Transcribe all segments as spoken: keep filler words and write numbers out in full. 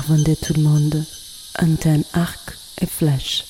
R vingt-deux tout le monde, antenne, arc et flèche.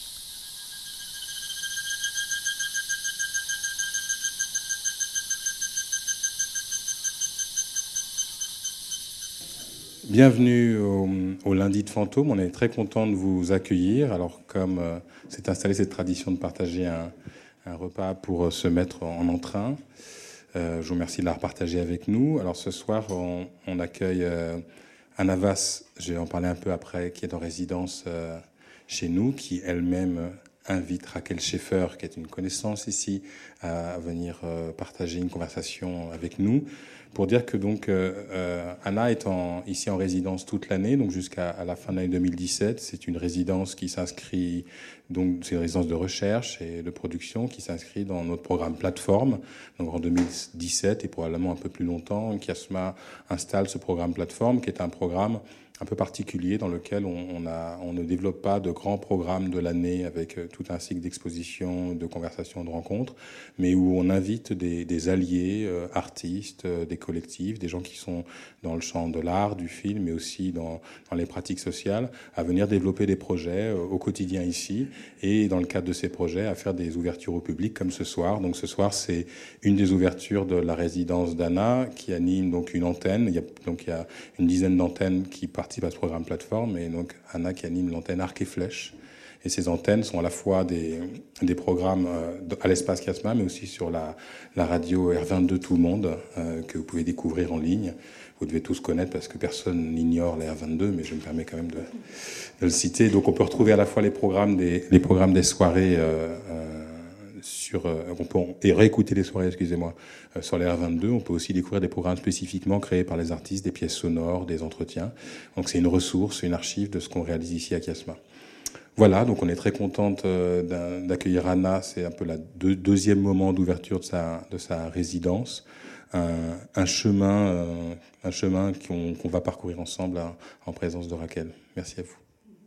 Bienvenue au, au lundi de fantôme. On est très content de vous accueillir. Alors, comme euh, s'est installée cette tradition de partager un, un repas pour euh, se mettre en entrain, euh, je vous remercie de la repartager avec nous. Alors, ce soir, on, on accueille euh, Anna Vass, je vais en parler un peu après, qui est en résidence euh, chez nous, qui elle-même euh, invite Raquel Schaeffer, qui est une connaissance ici, à, à venir euh, partager une conversation avec nous. Pour dire que donc euh, euh, Anna est en, ici en résidence toute l'année, donc jusqu'à à la fin de l'année deux mille dix-sept. C'est une résidence qui s'inscrit, donc c'est une résidence de recherche et de production qui s'inscrit dans notre programme plateforme. Donc en deux mille dix-sept et probablement un peu plus longtemps, Kiasma installe ce programme plateforme, qui est un programme un peu particulier dans lequel on, on, a, on ne développe pas de grands programmes de l'année avec euh, tout un cycle d'expositions, de conversations, de rencontres, mais où on invite des, des alliés, euh, artistes, euh, des collectifs, des gens qui sont dans le champ de l'art, du film, mais aussi dans, dans les pratiques sociales, à venir développer des projets euh, au quotidien ici, et dans le cadre de ces projets, à faire des ouvertures au public comme ce soir. Donc ce soir, c'est une des ouvertures de la résidence d'Anna qui anime donc une antenne. Il y a, donc il y a une dizaine d'antennes qui participent à ce programme plateforme, et donc Anna qui anime l'antenne Arc et Flèche. Et ces antennes sont à la fois des, des programmes euh, à l'espace Kiasma, mais aussi sur la, la radio R vingt-deux Tout le Monde, euh, que vous pouvez découvrir en ligne. Vous devez tous connaître parce que personne n'ignore les R vingt-deux, mais je me permets quand même de, de le citer. Donc on peut retrouver à la fois les programmes des, les programmes des soirées euh, euh, sur, euh, on peut et réécouter les soirées, excusez-moi, euh, sur les R vingt-deux. On peut aussi découvrir des programmes spécifiquement créés par les artistes, des pièces sonores, des entretiens. Donc c'est une ressource, une archive de ce qu'on réalise ici à Kiasma. Voilà, donc on est très contente euh, d'accueillir Anna. C'est un peu le deux, deuxième moment d'ouverture de sa, de sa résidence. Un, un chemin, euh, un chemin qu'on, qu'on va parcourir ensemble à, en présence de Raquel. Merci à vous.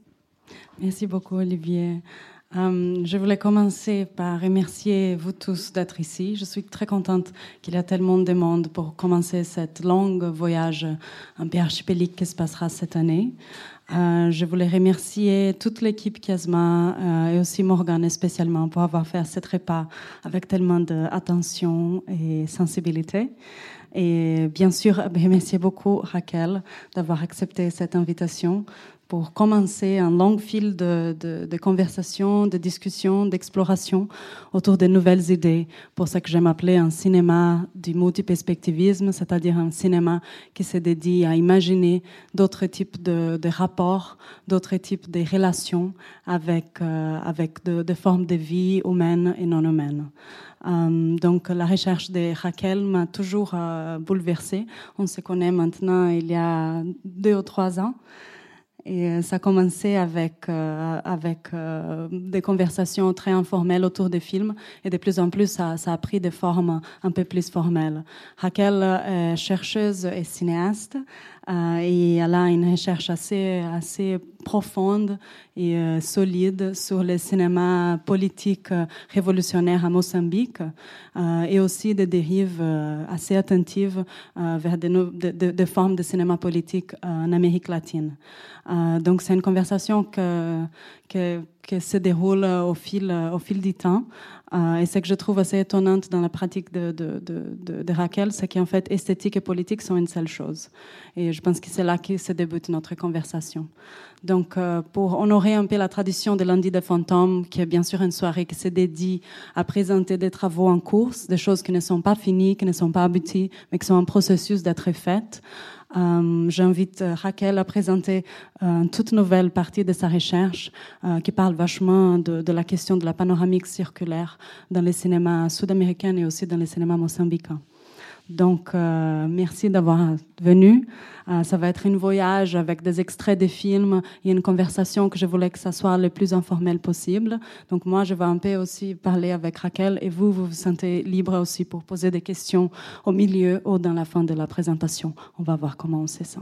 Merci beaucoup, Olivier. Um, je voulais commencer par remercier vous tous d'être ici. Je suis très contente qu'il y a tellement de monde pour commencer cette longue voyage un peu archipélique qui se passera cette année. Euh, je voulais remercier toute l'équipe Kiasma euh, et aussi Morgane spécialement pour avoir fait ce repas avec tellement d'attention et sensibilité. Et bien sûr, remercier beaucoup Raquel d'avoir accepté cette invitation pour commencer un long fil de, de, de conversations, de discussions, d'exploration autour de nouvelles idées pour ce que j'aime appeler un cinéma du multiperspectivisme, c'est-à-dire un cinéma qui se dédie à imaginer d'autres types de, de rapports, d'autres types de relations avec, euh, avec de, de formes de vie humaines et non humaines. Um, donc la recherche de Raquel m'a toujours euh, bouleversée. On se connaît maintenant il y a deux ou trois ans. Et ça a commencé avec, euh, avec euh, des conversations très informelles autour des films. Et de plus en plus, ça, ça a pris des formes un peu plus formelles. Raquel est chercheuse et cinéaste. Euh, et elle a une recherche assez, assez profonde et euh, solide sur le cinéma politique euh, révolutionnaire à Mozambique euh, et aussi des dérives euh, assez attentives euh, vers des, no- de, de, de formes de cinéma politique euh, en Amérique latine. Euh, donc c'est une conversation que, que, que se déroule au fil, au fil du temps. Euh, et ce que je trouve assez étonnante dans la pratique de, de, de, de, de Raquel, c'est qu'en fait, esthétique et politique sont une seule chose. Et je pense que c'est là que se débute notre conversation. Donc, euh, pour honorer un peu la tradition de Lundi des Fantômes, qui est bien sûr une soirée qui se dédie à présenter des travaux en cours, des choses qui ne sont pas finies, qui ne sont pas abouties, mais qui sont en processus d'être faites, Euh, j'invite Raquel à présenter euh, une toute nouvelle partie de sa recherche euh, qui parle vachement de, de la question de la panoramique circulaire dans les cinémas sud-américains et aussi dans les cinémas mozambicains. Donc, euh, merci d'avoir venu. Euh, ça va être un voyage avec des extraits des films et une conversation que je voulais que ça soit le plus informel possible. Donc, moi, je vais un peu aussi parler avec Raquel et vous, vous vous sentez libre aussi pour poser des questions au milieu ou dans la fin de la présentation. On va voir comment on se sent.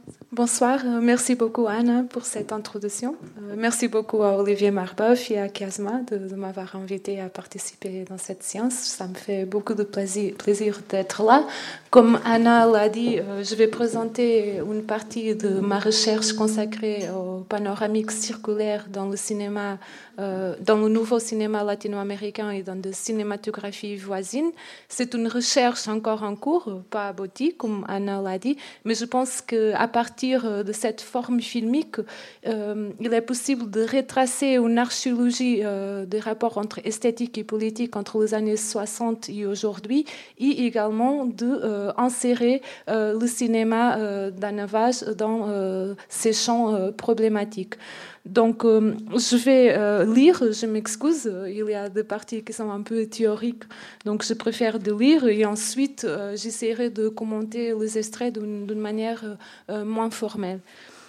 Bonsoir, merci beaucoup Anna pour cette introduction. Merci beaucoup à Olivier Marbeuf et à Kiasma de, de m'avoir invité à participer dans cette séance. Ça me fait beaucoup de plaisir, plaisir d'être là. Comme Anna l'a dit, je vais présenter une partie de ma recherche consacrée au panoramique circulaire dans le cinéma, euh, dans le nouveau cinéma latino-américain et dans la cinématographie voisine. C'est une recherche encore en cours, pas aboutie, comme Anna l'a dit, mais je pense qu'à partir de cette forme filmique, euh, il est possible de retracer une archéologie euh, des rapports entre esthétique et politique entre les années soixante et aujourd'hui, et également de euh, insérer euh, le cinéma euh, d'Anna Vaz dans euh, ces champs euh, problématiques. Donc, euh, je vais euh, lire, je m'excuse, il y a des parties qui sont un peu théoriques, donc je préfère de lire et ensuite euh, j'essaierai de commenter les extraits d'une, d'une manière euh, moins formelle.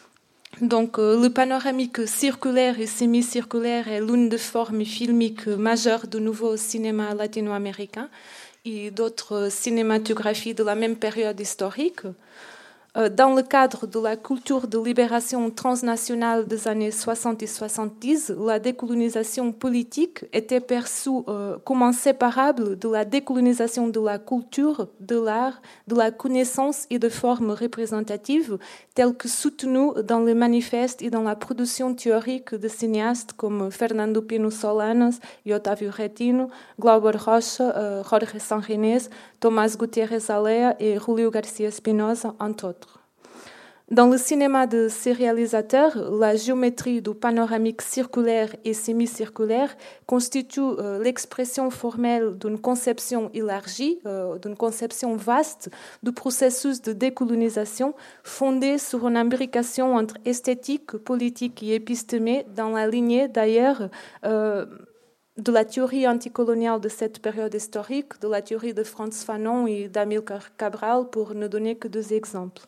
Donc, euh, le panoramique circulaire et semi-circulaire est l'une des formes filmiques majeures du nouveau cinéma latino-américain et d'autres cinématographies de la même période historique. Dans le cadre de la culture de libération transnationale des années soixante et soixante-dix, la décolonisation politique était perçue euh, comme inséparable de la décolonisation de la culture, de l'art, de la connaissance et de formes représentatives, telles que soutenues dans les manifestes et dans la production théorique de cinéastes comme Fernando Pino Solanas et Otávio Retino, Glauber Rocha, euh, Jorge Sanginés, Tomás Gutiérrez Alea et Julio García Espinosa, entre autres. Dans le cinéma de ces réalisateurs, la géométrie du panoramique circulaire et semi-circulaire constitue euh, l'expression formelle d'une conception élargie, euh, d'une conception vaste du processus de décolonisation fondée sur une imbrication entre esthétique, politique et épistémé dans la lignée d'ailleurs euh, de la théorie anticoloniale de cette période historique, de la théorie de Frantz Fanon et d'Amilcar Cabral, pour ne donner que deux exemples.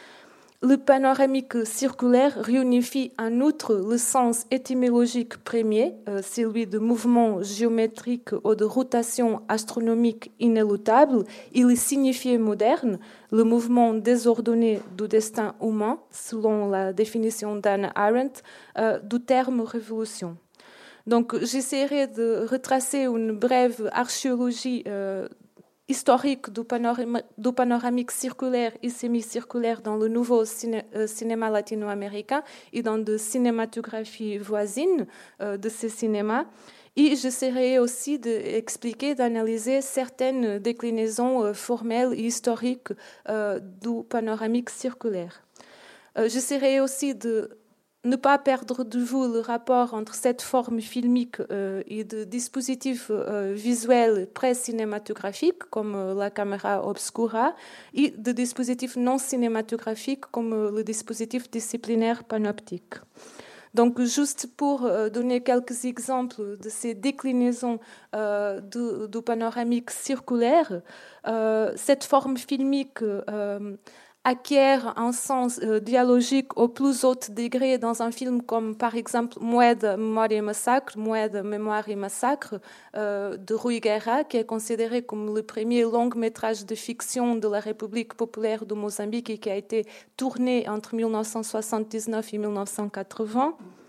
Le panoramique circulaire réunifie en outre le sens étymologique premier, euh, celui de mouvement géométrique ou de rotation astronomique inéluctable, et le signifié moderne, le mouvement désordonné du destin humain, selon la définition d'Hannah Arendt, euh, du terme révolution. Donc, j'essaierai de retracer une brève archéologie euh, historique du, panorama, du panoramique circulaire et semi-circulaire dans le nouveau ciné, euh, cinéma latino-américain et dans de cinématographie voisine euh, de ces cinémas. Et j'essaierai aussi d'expliquer, d'analyser certaines déclinaisons euh, formelles et historiques euh, du panoramique circulaire. Euh, j'essaierai aussi de ne pas perdre de vue le rapport entre cette forme filmique euh, et de dispositifs euh, visuels pré-cinématographiques comme euh, la caméra obscura et de dispositifs non cinématographiques comme euh, le dispositif disciplinaire panoptique. Donc, juste pour euh, donner quelques exemples de ces déclinaisons euh, du, du panoramique circulaire, euh, cette forme filmique euh, acquiert un sens euh, dialogique au plus haut degré dans un film comme par exemple Moeda, Mémoire et Massacre, Moeda, Mémoire et Massacre euh, de Rui Guerra, qui est considéré comme le premier long métrage de fiction de la République populaire de Mozambique et qui a été tourné entre mille neuf cent soixante-dix-neuf et mille neuf cent quatre-vingts.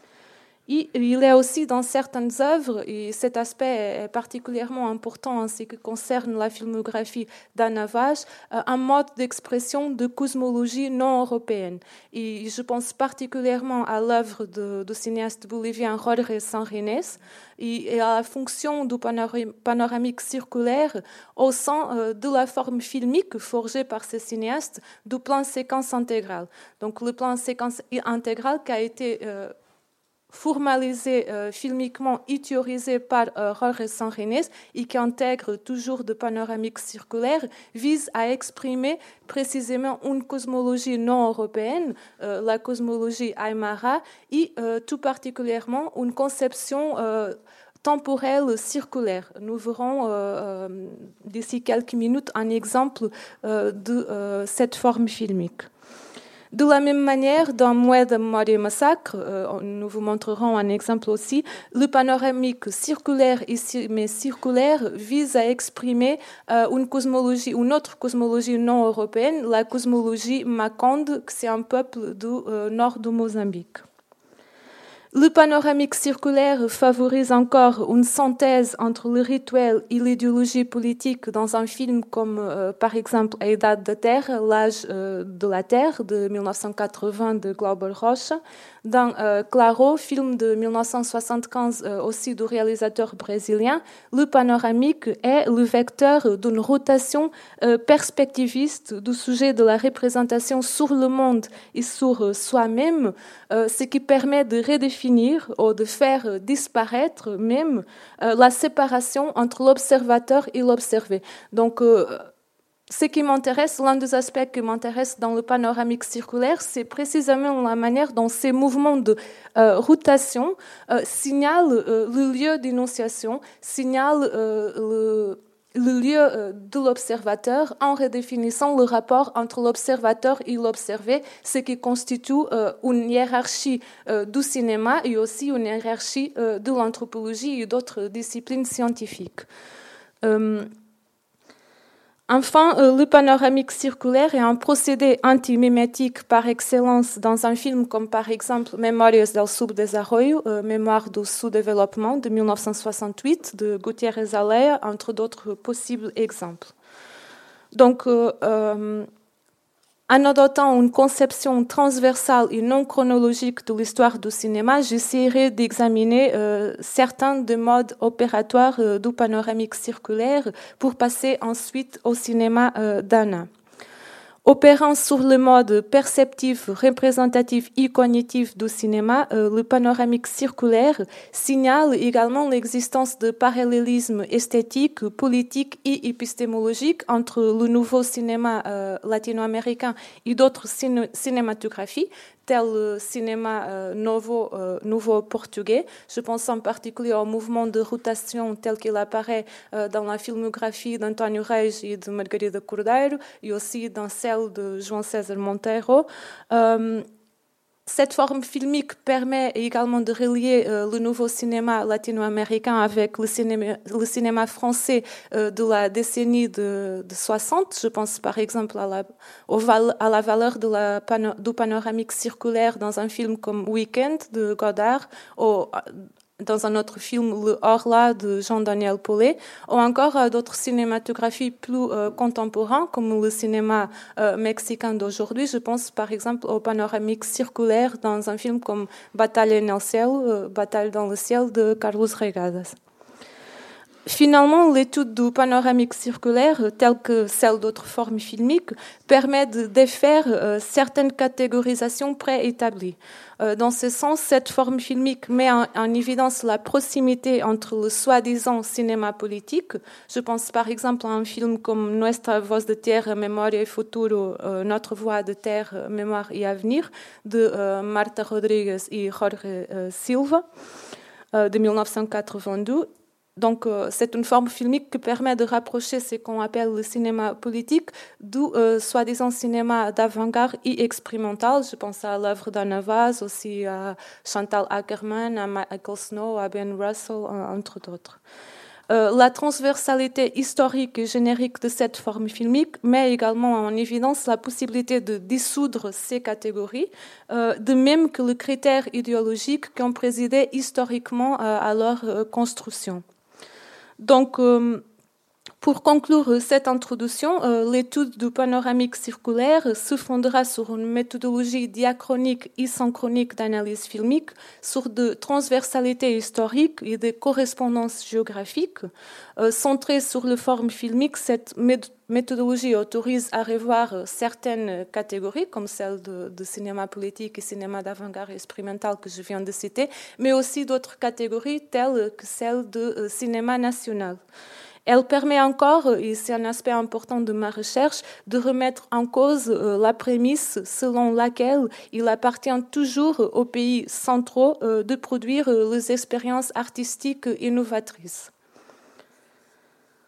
Et il est aussi dans certaines œuvres, et cet aspect est particulièrement important en ce qui concerne la filmographie d'Anna Vaz, un mode d'expression de cosmologie non européenne. Et je pense particulièrement à l'œuvre du cinéaste bolivien Jorge Sanginés et à la fonction du panoramique circulaire au sein de la forme filmique forgée par ces cinéastes du plan séquence intégral. Donc le plan séquence intégral qui a été euh, formalisé euh, filmiquement et théorisé par euh, Jorge Sanginés et qui intègre toujours de panoramique circulaire, vise à exprimer précisément une cosmologie non européenne, euh, la cosmologie aymara, et euh, tout particulièrement une conception euh, temporelle circulaire. Nous verrons euh, euh, d'ici quelques minutes un exemple euh, de euh, cette forme filmique. De la même manière, dans Moeda, Mémoire et Massacre, euh, nous vous montrerons un exemple aussi, le panoramique circulaire, ici, mais circulaire, vise à exprimer euh, une cosmologie, une autre cosmologie non européenne, la cosmologie Makonde, que c'est un peuple du euh, nord du Mozambique. Le panoramique circulaire favorise encore une synthèse entre le rituel et l'idéologie politique dans un film comme, euh, par exemple, A Idade da Terra, L'âge euh, de la Terre, de mille neuf cent quatre-vingts de Glauber Rocha. Dans euh, Claro, film de mille neuf cent soixante-quinze, euh, aussi du réalisateur brésilien, le panoramique est le vecteur d'une rotation euh, perspectiviste du sujet de la représentation sur le monde et sur euh, soi-même, euh, ce qui permet de redéfinir ou de faire disparaître même euh, la séparation entre l'observateur et l'observé. Donc, euh, ce qui m'intéresse, l'un des aspects qui m'intéresse dans le panoramique circulaire, c'est précisément la manière dont ces mouvements de euh, rotation euh, signalent euh, le lieu d'énonciation, signalent euh, le, le lieu euh, de l'observateur en redéfinissant le rapport entre l'observateur et l'observé, ce qui constitue euh, une hiérarchie euh, du cinéma et aussi une hiérarchie euh, de l'anthropologie et d'autres disciplines scientifiques. Euh, Enfin, le panoramique circulaire est un procédé antimimétique par excellence dans un film comme par exemple Memórias del Subdesarrollo, euh, Mémoire du sous-développement de mille neuf cent soixante-huit de Gutiérrez Alea, entre d'autres possibles exemples. Donc, euh, euh, en adoptant une conception transversale et non chronologique de l'histoire du cinéma, j'essaierai d'examiner euh, certains des modes opératoires euh, du panoramique circulaire pour passer ensuite au cinéma euh, d'Anna. Opérant sur le mode perceptif, représentatif et cognitif du cinéma, euh, le panoramique circulaire signale également l'existence de parallélismes esthétiques, politiques et épistémologiques entre le nouveau cinéma euh, latino-américain et d'autres ciné- cinématographies, tel le cinéma euh, nouveau, euh, nouveau portugais. Je pense en particulier au mouvement de rotation tel qu'il apparaît euh, dans la filmographie d'António Reis et de Margarida Cordeiro, et aussi dans celle de João César Monteiro. Euh, Cette forme filmique permet également de relier euh, le nouveau cinéma latino-américain avec le cinéma, le cinéma français euh, de la décennie de, de soixante. Je pense par exemple à la, au val, à la valeur de la pano, du panoramique circulaire dans un film comme Weekend de Godard, ou dans un autre film, Le Horla de Jean-Daniel Paulet, ou encore à d'autres cinématographies plus euh, contemporains, comme le cinéma euh, mexicain d'aujourd'hui. Je pense par exemple au panoramique circulaire dans un film comme Bataille en el ciel, euh, Bataille dans le ciel de Carlos Regadas. Finalement, l'étude du panoramique circulaire, telle que celle d'autres formes filmiques, permet de défaire euh, certaines catégorisations préétablies. Euh, dans ce sens, cette forme filmique met en, en évidence la proximité entre le soi-disant cinéma politique. Je pense par exemple à un film comme Nuestra Voz de Tierra, Memoria y Futuro, euh, Notre Voix de Terre, Mémoire et Avenir, de euh, Marta Rodrigues et Jorge euh, Silva, euh, de mille neuf cent quatre-vingt-deux. Donc, euh, c'est une forme filmique qui permet de rapprocher ce qu'on appelle le cinéma politique du euh, soi-disant cinéma d'avant-garde et expérimental. Je pense à l'œuvre d'Anna Vaz, aussi à Chantal Akerman, à Michael Snow, à Ben Russell, entre d'autres. Euh, la transversalité historique et générique de cette forme filmique met également en évidence la possibilité de dissoudre ces catégories, euh, de même que les critères idéologiques qui ont présidé historiquement euh, à leur euh, construction. Donc, euh, pour conclure cette introduction, euh, l'étude du panoramique circulaire se fondera sur une méthodologie diachronique et synchronique d'analyse filmique, sur de transversalité historique et de correspondance géographique. Euh, centrée sur les formes filmiques, cette méthodologie autorise à revoir certaines catégories, comme celle de, de cinéma politique et cinéma d'avant-garde expérimental que je viens de citer, mais aussi d'autres catégories telles que celle de euh, cinéma national. Elle permet encore, et c'est un aspect important de ma recherche, de remettre en cause euh, la prémisse selon laquelle il appartient toujours aux pays centraux euh, de produire euh, les expériences artistiques innovatrices.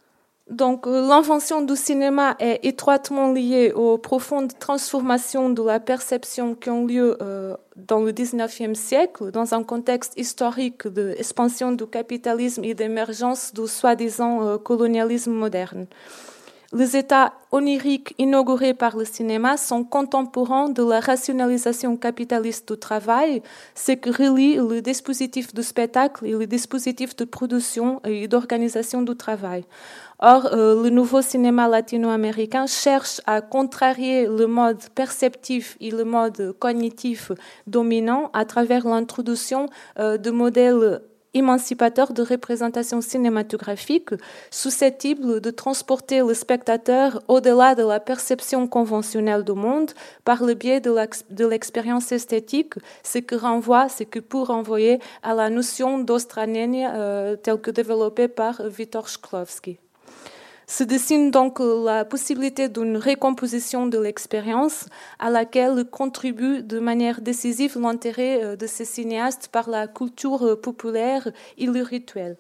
Donc, l'invention du cinéma est étroitement liée aux profondes transformations de la perception qui ont lieu euh, dans le dix-neuvième siècle, dans un contexte historique d'expansion du capitalisme et d'émergence du soi-disant euh, colonialisme moderne. Les états oniriques inaugurés par le cinéma sont contemporains de la rationalisation capitaliste du travail, ce qui relie le dispositif du spectacle et le dispositif de production et d'organisation du travail. Or, euh, le nouveau cinéma latino-américain cherche à contrarier le mode perceptif et le mode cognitif dominant à travers l'introduction euh, de modèles émancipateur de représentation cinématographique susceptible de transporter le spectateur au-delà de la perception conventionnelle du monde par le biais de l'expérience esthétique, ce qui renvoie, ce qui peut renvoyer à la notion d'ostranienia euh, telle que développée par Vítor Šklovský. Se dessine donc la possibilité d'une récomposition de l'expérience à laquelle contribue de manière décisive l'intérêt de ces cinéastes par la culture populaire et le rituel.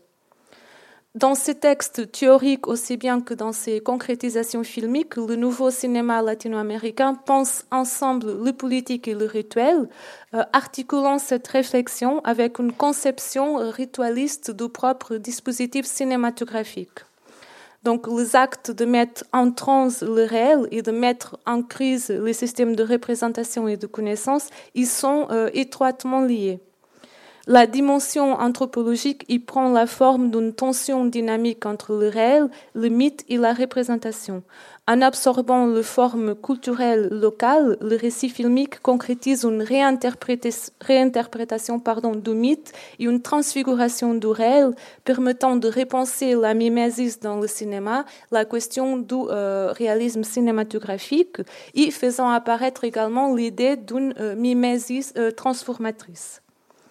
Dans ces textes théoriques aussi bien que dans ses concrétisations filmiques, le nouveau cinéma latino-américain pense ensemble le politique et le rituel, euh, articulant cette réflexion avec une conception ritualiste du propre dispositif cinématographique. Donc, les actes de mettre en transe le réel et de mettre en crise les systèmes de représentation et de connaissance, ils sont euh, étroitement liés. La dimension anthropologique y prend la forme d'une tension dynamique entre le réel, le mythe et la représentation. En absorbant les formes culturelles locales, le récit filmique concrétise une réinterprétation, réinterprétation pardon, du mythe et une transfiguration du réel, permettant de repenser la mimésis dans le cinéma, la question du euh, réalisme cinématographique, et faisant apparaître également l'idée d'une euh, mimésis euh, transformatrice.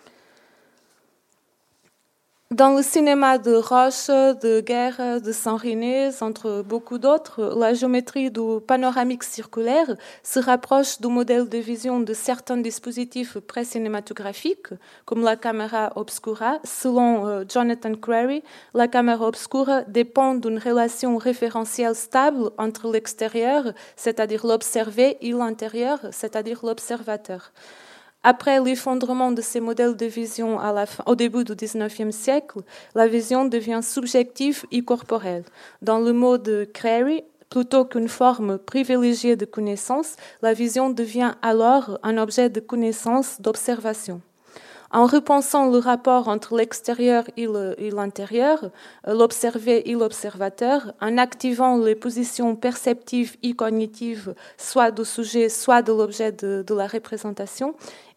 Dans le cinéma de Roche, de Guerre, de Sanriné, entre beaucoup d'autres, la géométrie du panoramique circulaire se rapproche du modèle de vision de certains dispositifs pré-cinématographiques, comme la caméra obscura. Selon euh, Jonathan Crary, la caméra obscura dépend d'une relation référentielle stable entre l'extérieur, c'est-à-dire l'observé, et l'intérieur, c'est-à-dire l'observateur. Après l'effondrement de ces modèles de vision à la fin, au début du dix-neuvième siècle, la vision devient subjective et corporelle. Dans le mot de Crary, plutôt qu'une forme privilégiée de connaissance, la vision devient alors un objet de connaissance, d'observation. En repensant le rapport entre l'extérieur et, le, et l'intérieur, l'observé et l'observateur, en activant les positions perceptives et cognitives, soit du sujet, soit de l'objet de, de la représentation,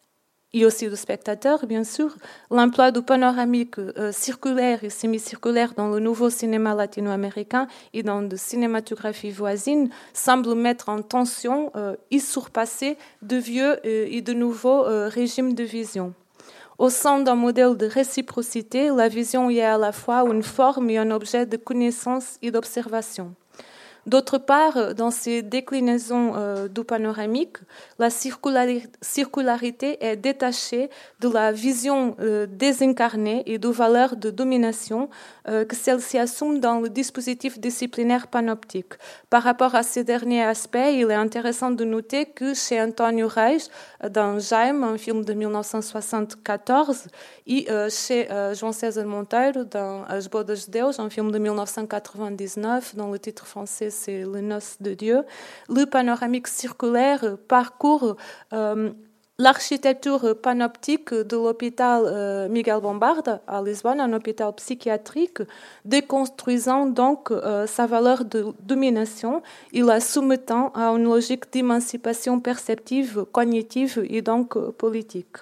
et aussi du spectateur, bien sûr, l'emploi du panoramique euh, circulaire et semi-circulaire dans le nouveau cinéma latino-américain et dans de cinématographie voisine semble mettre en tension euh, et surpasser de vieux euh, et de nouveaux euh, régimes de vision. Au sein d'un modèle de réciprocité, la vision est à la fois une forme et un objet de connaissance et d'observation. D'autre part, dans ces déclinaisons euh, du panoramique, la circulari- circularité est détachée de la vision euh, désincarnée et de valeurs de domination euh, que celle-ci assume dans le dispositif disciplinaire panoptique. Par rapport à ces derniers aspects, il est intéressant de noter que chez Antonio Reis, dans Jaime, un film de dix-neuf cent soixante-quatorze, et euh, chez euh, João César Monteiro, dans As Bodas de Deus, un film de dix-neuf cent quatre-vingt-dix-neuf, dont le titre français c'est Les Noces de Dieu, le panoramique circulaire parcourt euh, l'architecture panoptique de l'hôpital euh, Miguel Bombarda à Lisbonne, un hôpital psychiatrique, déconstruisant donc euh, sa valeur de domination et la soumettant à une logique d'émancipation perceptive, cognitive et donc euh, politique.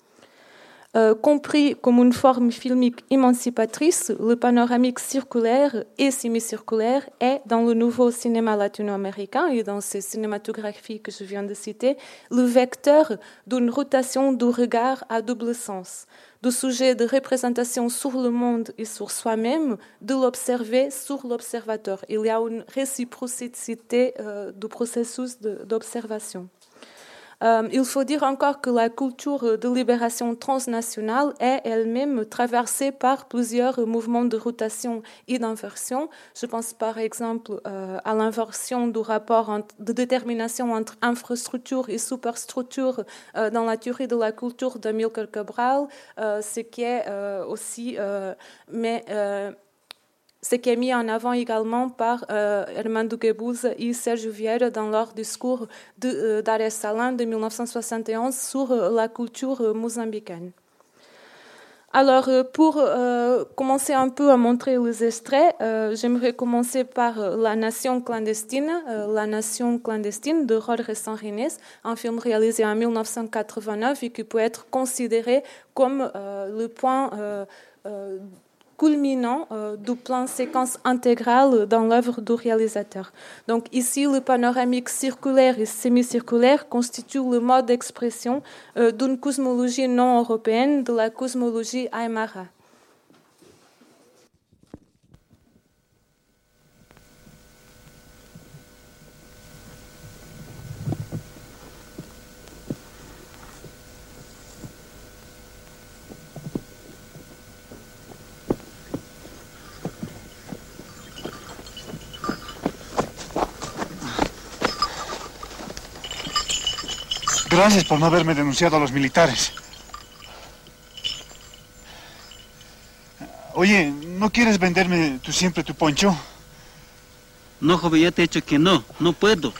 Euh, compris comme une forme filmique émancipatrice, le panoramique circulaire et semi-circulaire est, dans le nouveau cinéma latino-américain et dans ces cinématographies que je viens de citer, le vecteur d'une rotation du regard à double sens, du sujet de représentation sur le monde et sur soi-même, de l'observer sur l'observateur. Il y a une réciprocité euh, du processus de, d'observation. Euh, il faut dire encore que la culture de libération transnationale est elle-même traversée par plusieurs mouvements de rotation et d'inversion. Je pense par exemple euh, à l'inversion du rapport entre, de détermination entre infrastructure et superstructure euh, dans la théorie de la culture d'Amílcar Cabral, euh, ce qui est euh, aussi... Euh, mais, euh, ce qui est mis en avant également par euh, Armando Guebuza et Sérgio Vieira dans leur discours de, euh, Dar es Salaam de mille neuf cent soixante et onze sur euh, la culture euh, mozambicaine. Alors, euh, pour euh, commencer un peu à montrer les extraits, euh, j'aimerais commencer par euh, La Nation clandestine, euh, La Nation clandestine de Jorge Sanginés, un film réalisé en mille neuf cent quatre-vingt-neuf et qui peut être considéré comme euh, le point euh, euh, culminant euh, du plan séquence intégrale dans l'œuvre du réalisateur. Donc ici, le panoramique circulaire et semi-circulaire constitue le mode d'expression euh, d'une cosmologie non européenne, de la cosmologie aymara. Gracias por no haberme denunciado a los militares. Oye, ¿no quieres venderme tú siempre tu poncho? No, joven, ya te he dicho que no, no puedo.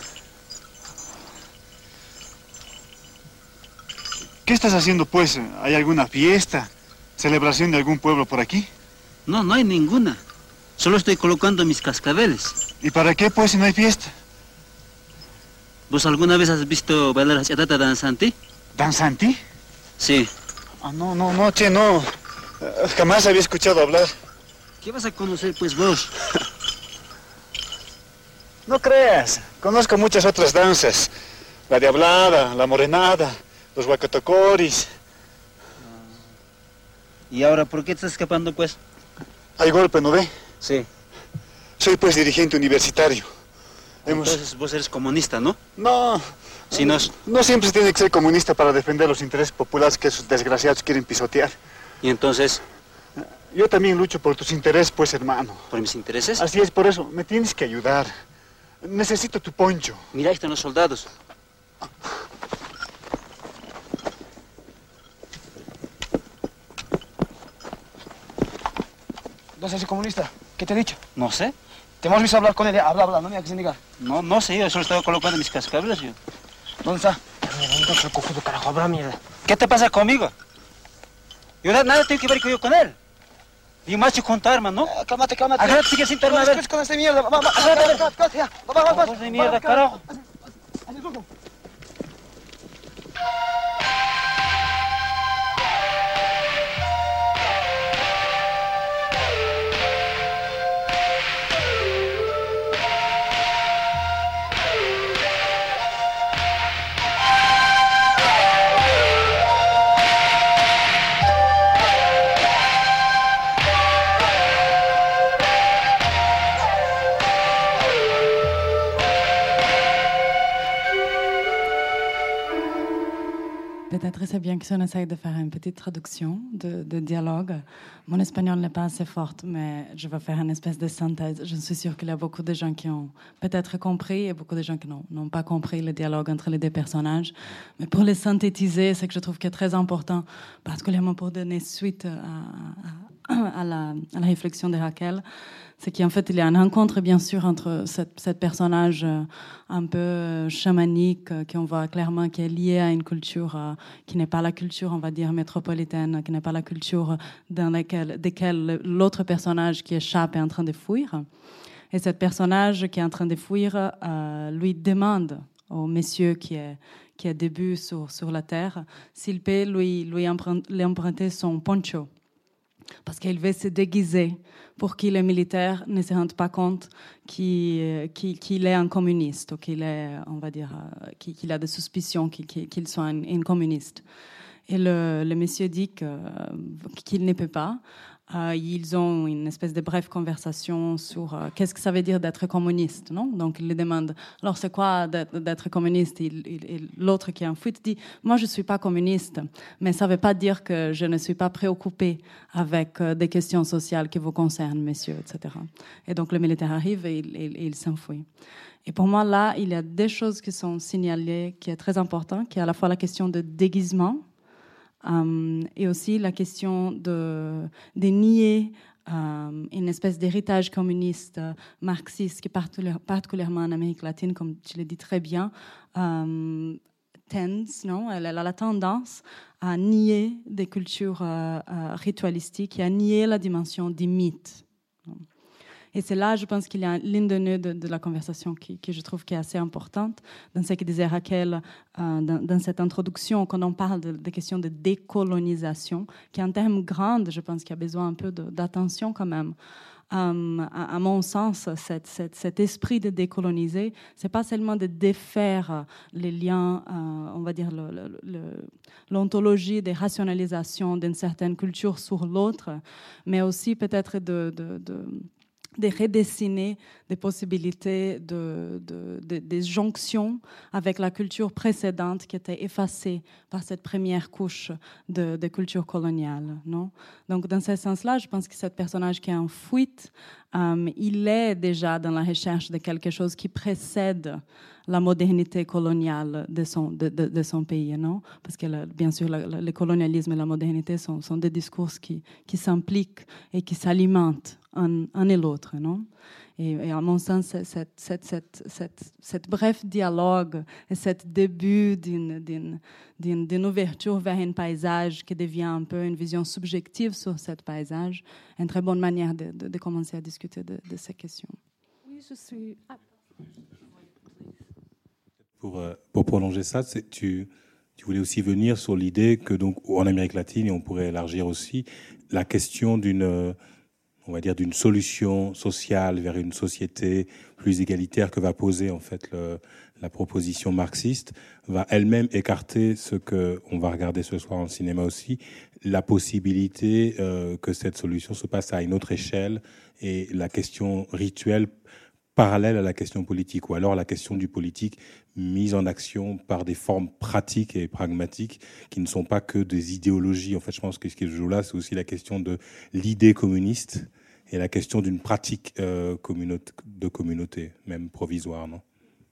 ¿Qué estás haciendo, pues? ¿Hay alguna fiesta, celebración de algún pueblo por aquí? No, no hay ninguna. Solo estoy colocando mis cascabeles. ¿Y para qué, pues, si no hay fiesta? ¿Vos alguna vez has visto bailar a chatata danzante? ¿Danzante? Sí. Ah, no, no, no, che, no. Uh, jamás había escuchado hablar. ¿Qué vas a conocer, pues, vos? No creas. Conozco muchas otras danzas. La diablada, la morenada, los huacatocoris. ¿Y ahora por qué te estás escapando, pues? Hay golpe, ¿no ve? Sí. Soy, pues, dirigente universitario. Hemos... Entonces vos eres comunista, ¿no? No. Si no... No siempre se tiene que ser comunista para defender los intereses populares que esos desgraciados quieren pisotear. ¿Y entonces? Yo también lucho por tus intereses, pues, hermano. ¿Por mis intereses? Así es, por eso. Me tienes que ayudar. Necesito tu poncho. Mira, ahí están los soldados. ¿No es ese comunista? ¿Qué te he dicho? No sé. Te hemos visto hablar con él. Habla, habla, no me hagas indicar. No, no sé, yo solo estaba colocando mis cascabeles, yo. ¿Dónde está? ¿Dónde está el cojudo, carajo? Habrá mierda. ¿Qué te pasa conmigo? Yo nada, nada tengo que ver yo con él. Y más que con tu arma, ¿no? Eh, cálmate, cálmate. Agárrate, sigue sin tu arma, a ver. No con esta mierda. Va, va, agárrate, agárrate, ya. Va, va, va, va. Vos de mierda, carajo. Haz el truco. Peut-être c'est bien que si on essaye de faire une petite traduction de, de dialogue. Mon espagnol n'est pas assez fort, mais je vais faire une espèce de synthèse. Je suis sûre qu'il y a beaucoup de gens qui ont peut-être compris et beaucoup de gens qui n'ont, n'ont pas compris le dialogue entre les deux personnages. Mais pour les synthétiser, c'est que je trouve qu'il est très important, particulièrement pour donner suite à, à, à, la, à la réflexion de Raquel, c'est qu'en fait, il y a une rencontre, bien sûr, entre cette, cette personnage un peu chamanique, qu'on voit clairement qui est lié à une culture qui n'est pas la culture, on va dire, métropolitaine, qui n'est pas la culture dans laquelle, desquelles l'autre personnage qui échappe est en train de fuir. Et ce personnage qui est en train de fuir euh, lui demande au monsieur qui est, qui est debout sur, sur la terre s'il peut lui, lui, emprunter, lui emprunter son poncho. Parce qu'il veut se déguiser pour que les militaires ne se rendent pas compte qu'il, qu'il est un communiste ou qu'il est, on va dire, qu'il a des suspicions qu'il soit un, un communiste. Et le, le monsieur dit que, qu'il ne peut pas. euh, ils ont une espèce de brève conversation sur euh, qu'est-ce que ça veut dire d'être communiste, non? Donc ils lui demandent, alors c'est quoi d'être, d'être communiste? il, il, et l'autre qui est en fuite dit, moi je ne suis pas communiste, mais ça ne veut pas dire que je ne suis pas préoccupé avec euh, des questions sociales qui vous concernent, messieurs, et cetera. Et donc le militaire arrive et il, il, il s'enfuit. Et pour moi, là, il y a des choses qui sont signalées, qui est très important, qui est à la fois la question de déguisement, Um, et aussi la question de, de nier um, une espèce d'héritage communiste, euh, marxiste, qui est particulièrement en Amérique latine, comme tu l'as dit très bien, um, tends, non? Elle a la tendance à nier des cultures euh, euh, ritualistiques et à nier la dimension des mythes. Et c'est là, je pense qu'il y a une ligne de nœud de, de la conversation qui, qui, je trouve, qui est assez importante. Dans ce que disait Raquel, euh, dans, dans cette introduction, quand on parle de, de questions de décolonisation, qui est un terme grand, je pense qu'il y a besoin un peu de, d'attention quand même. Um, à, à mon sens, cette, cette, cet esprit de décoloniser, c'est pas seulement de défaire les liens, euh, on va dire, le, le, le, l'ontologie des rationalisations d'une certaine culture sur l'autre, mais aussi peut-être de... de, de de redessiner des possibilités de, de, de, des jonctions avec la culture précédente qui était effacée par cette première couche de, de culture coloniale. Non? Donc, dans ce sens-là, je pense que ce personnage qui est en fuite, um, il est déjà dans la recherche de quelque chose qui précède la modernité coloniale de son, de, de, de son pays, non? Parce que, la, bien sûr, la, la, le colonialisme et la modernité sont, sont des discours qui, qui s'impliquent et qui s'alimentent un, un et l'autre, non? Et, et à mon sens, cette, cette, cette, cette, cette bref dialogue et ce début d'une, d'une, d'une, d'une ouverture vers un paysage qui devient un peu une vision subjective sur ce paysage est une très bonne manière de, de, de commencer à discuter de, de ces questions. Oui, je suis... Ah. Pour, euh, pour prolonger ça, c'est, tu, tu voulais aussi venir sur l'idée que donc en Amérique latine, et on pourrait élargir aussi, la question d'une, euh, on va dire, d'une solution sociale vers une société plus égalitaire que va poser en fait le, la proposition marxiste, va elle-même écarter ce que on va regarder ce soir en cinéma aussi, la possibilité euh, que cette solution se passe à une autre échelle et la question rituelle parallèle à la question politique, ou alors la question du politique mise en action par des formes pratiques et pragmatiques qui ne sont pas que des idéologies. En fait, je pense que ce qui se joue là, c'est aussi la question de l'idée communiste et la question d'une pratique euh, communauté, de communauté, même provisoire, non?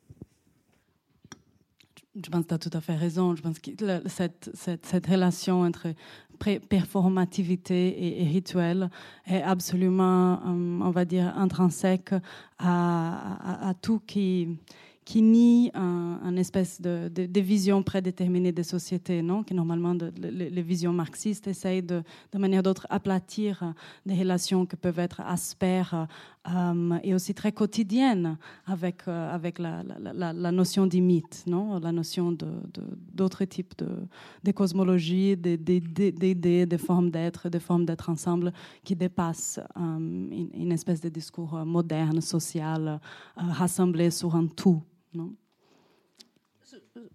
Je pense que tu as tout à fait raison. Je pense que cette, cette, cette relation entre performativité et, et rituel est absolument, on va dire, intrinsèque à, à, à tout qui, qui nie un, un espèce de, de, de vision prédéterminée des sociétés, non? Qui normalement, de, les, les visions marxistes essayent de, de manière d'autre aplatir des relations qui peuvent être aspères um, et aussi très quotidiennes avec, uh, avec la, la, la, la notion du mythe, non? La notion de, de, d'autres types de, de cosmologie, d'idées, de, de, de, de formes d'être, de formes d'être ensemble qui dépassent um, une, une espèce de discours moderne, social, uh, rassemblé sur un tout. Non. Je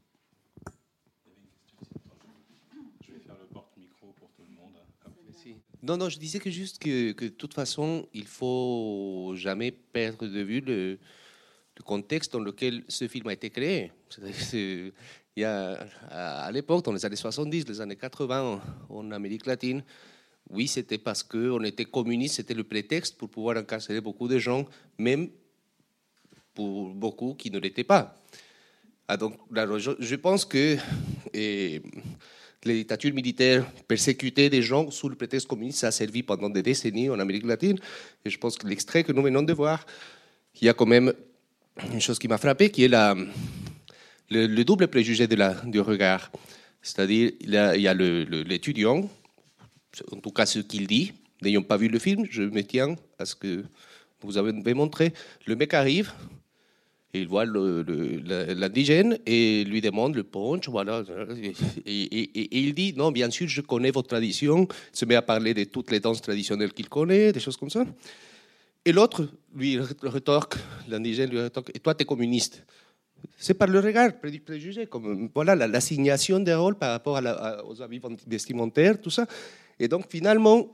vais faire le porte-micro pour tout le monde. Merci. Non, non, je disais que juste que, que de toute façon, il faut jamais perdre de vue le, le contexte dans lequel ce film a été créé. C'est, il y a, à l'époque, dans les années soixante-dix, les années quatre-vingts, en Amérique latine, oui, c'était parce qu'on était communiste, c'était le prétexte pour pouvoir incarcérer beaucoup de gens, même pour beaucoup qui ne l'étaient pas. Ah, donc, là, je, je pense que et, les dictatures militaires persécutaient des gens sous le prétexte communiste, ça a servi pendant des décennies en Amérique latine. Et je pense que l'extrait que nous venons de voir, il y a quand même une chose qui m'a frappé, qui est la, le, le double préjugé de la, du regard. C'est-à-dire, il y a, il y a le, le, l'étudiant, en tout cas ce qu'il dit. N'ayant pas vu le film, je me tiens à ce que vous avez montré. Le mec arrive, et il voit le, le, l'indigène et lui demande le punch, voilà. Et, et, et, et il dit, non, bien sûr, je connais votre tradition. Il se met à parler de toutes les danses traditionnelles qu'il connaît, des choses comme ça. Et l'autre, lui, retorque, l'indigène lui retorque, et toi, tu es communiste. C'est par le regard préjugé, comme voilà, la, l'assignation des rôles par rapport à la, à, aux habits vestimentaires, tout ça. Et donc, finalement,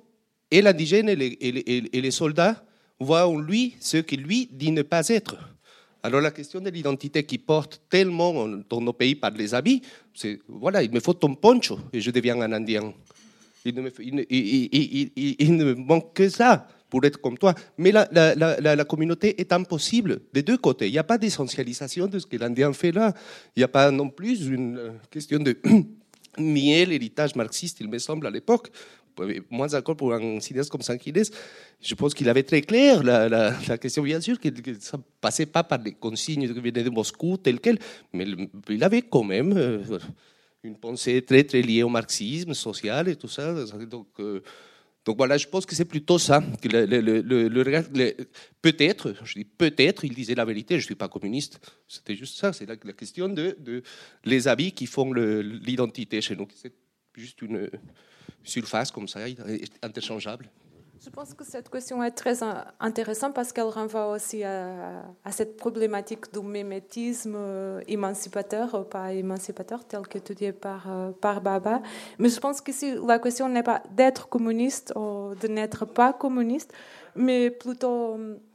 Et l'indigène et les, et, les, et les soldats voient en lui ce que lui dit ne pas être. Alors la question de l'identité qui porte tellement dans nos pays par les habits, c'est voilà, il me faut ton poncho et je deviens un Indien. Il ne me, il, il, il, il, il ne me manque que ça pour être comme toi. Mais la, la, la, la communauté est impossible des deux côtés. Il n'y a pas d'essentialisation de ce que l'Indien fait là. Il n'y a pas non plus une question de nier l'héritage marxiste, il me semble, à l'époque. Moins encore pour un cinéaste comme Sanguinés, je pense qu'il avait très clair la, la, la question, bien sûr, que, que ça ne passait pas par les consignes qui venaient de Moscou, tel quel, mais il avait quand même euh, une pensée très, très liée au marxisme social et tout ça. Donc, euh, donc voilà, je pense que c'est plutôt ça. Que le, le, le, le, le, peut-être, je dis peut-être, il disait la vérité, je ne suis pas communiste. C'était juste ça, c'est la, la question de, de les habits qui font le, l'identité chez nous. C'est juste une surface comme ça, interchangeable. Je pense que cette question est très intéressante parce qu'elle renvoie aussi à, à cette problématique du mimétisme émancipateur ou pas émancipateur, tel qu'étudié par, par Baba. Mais je pense qu'ici, la question n'est pas d'être communiste ou de n'être pas communiste, mais plutôt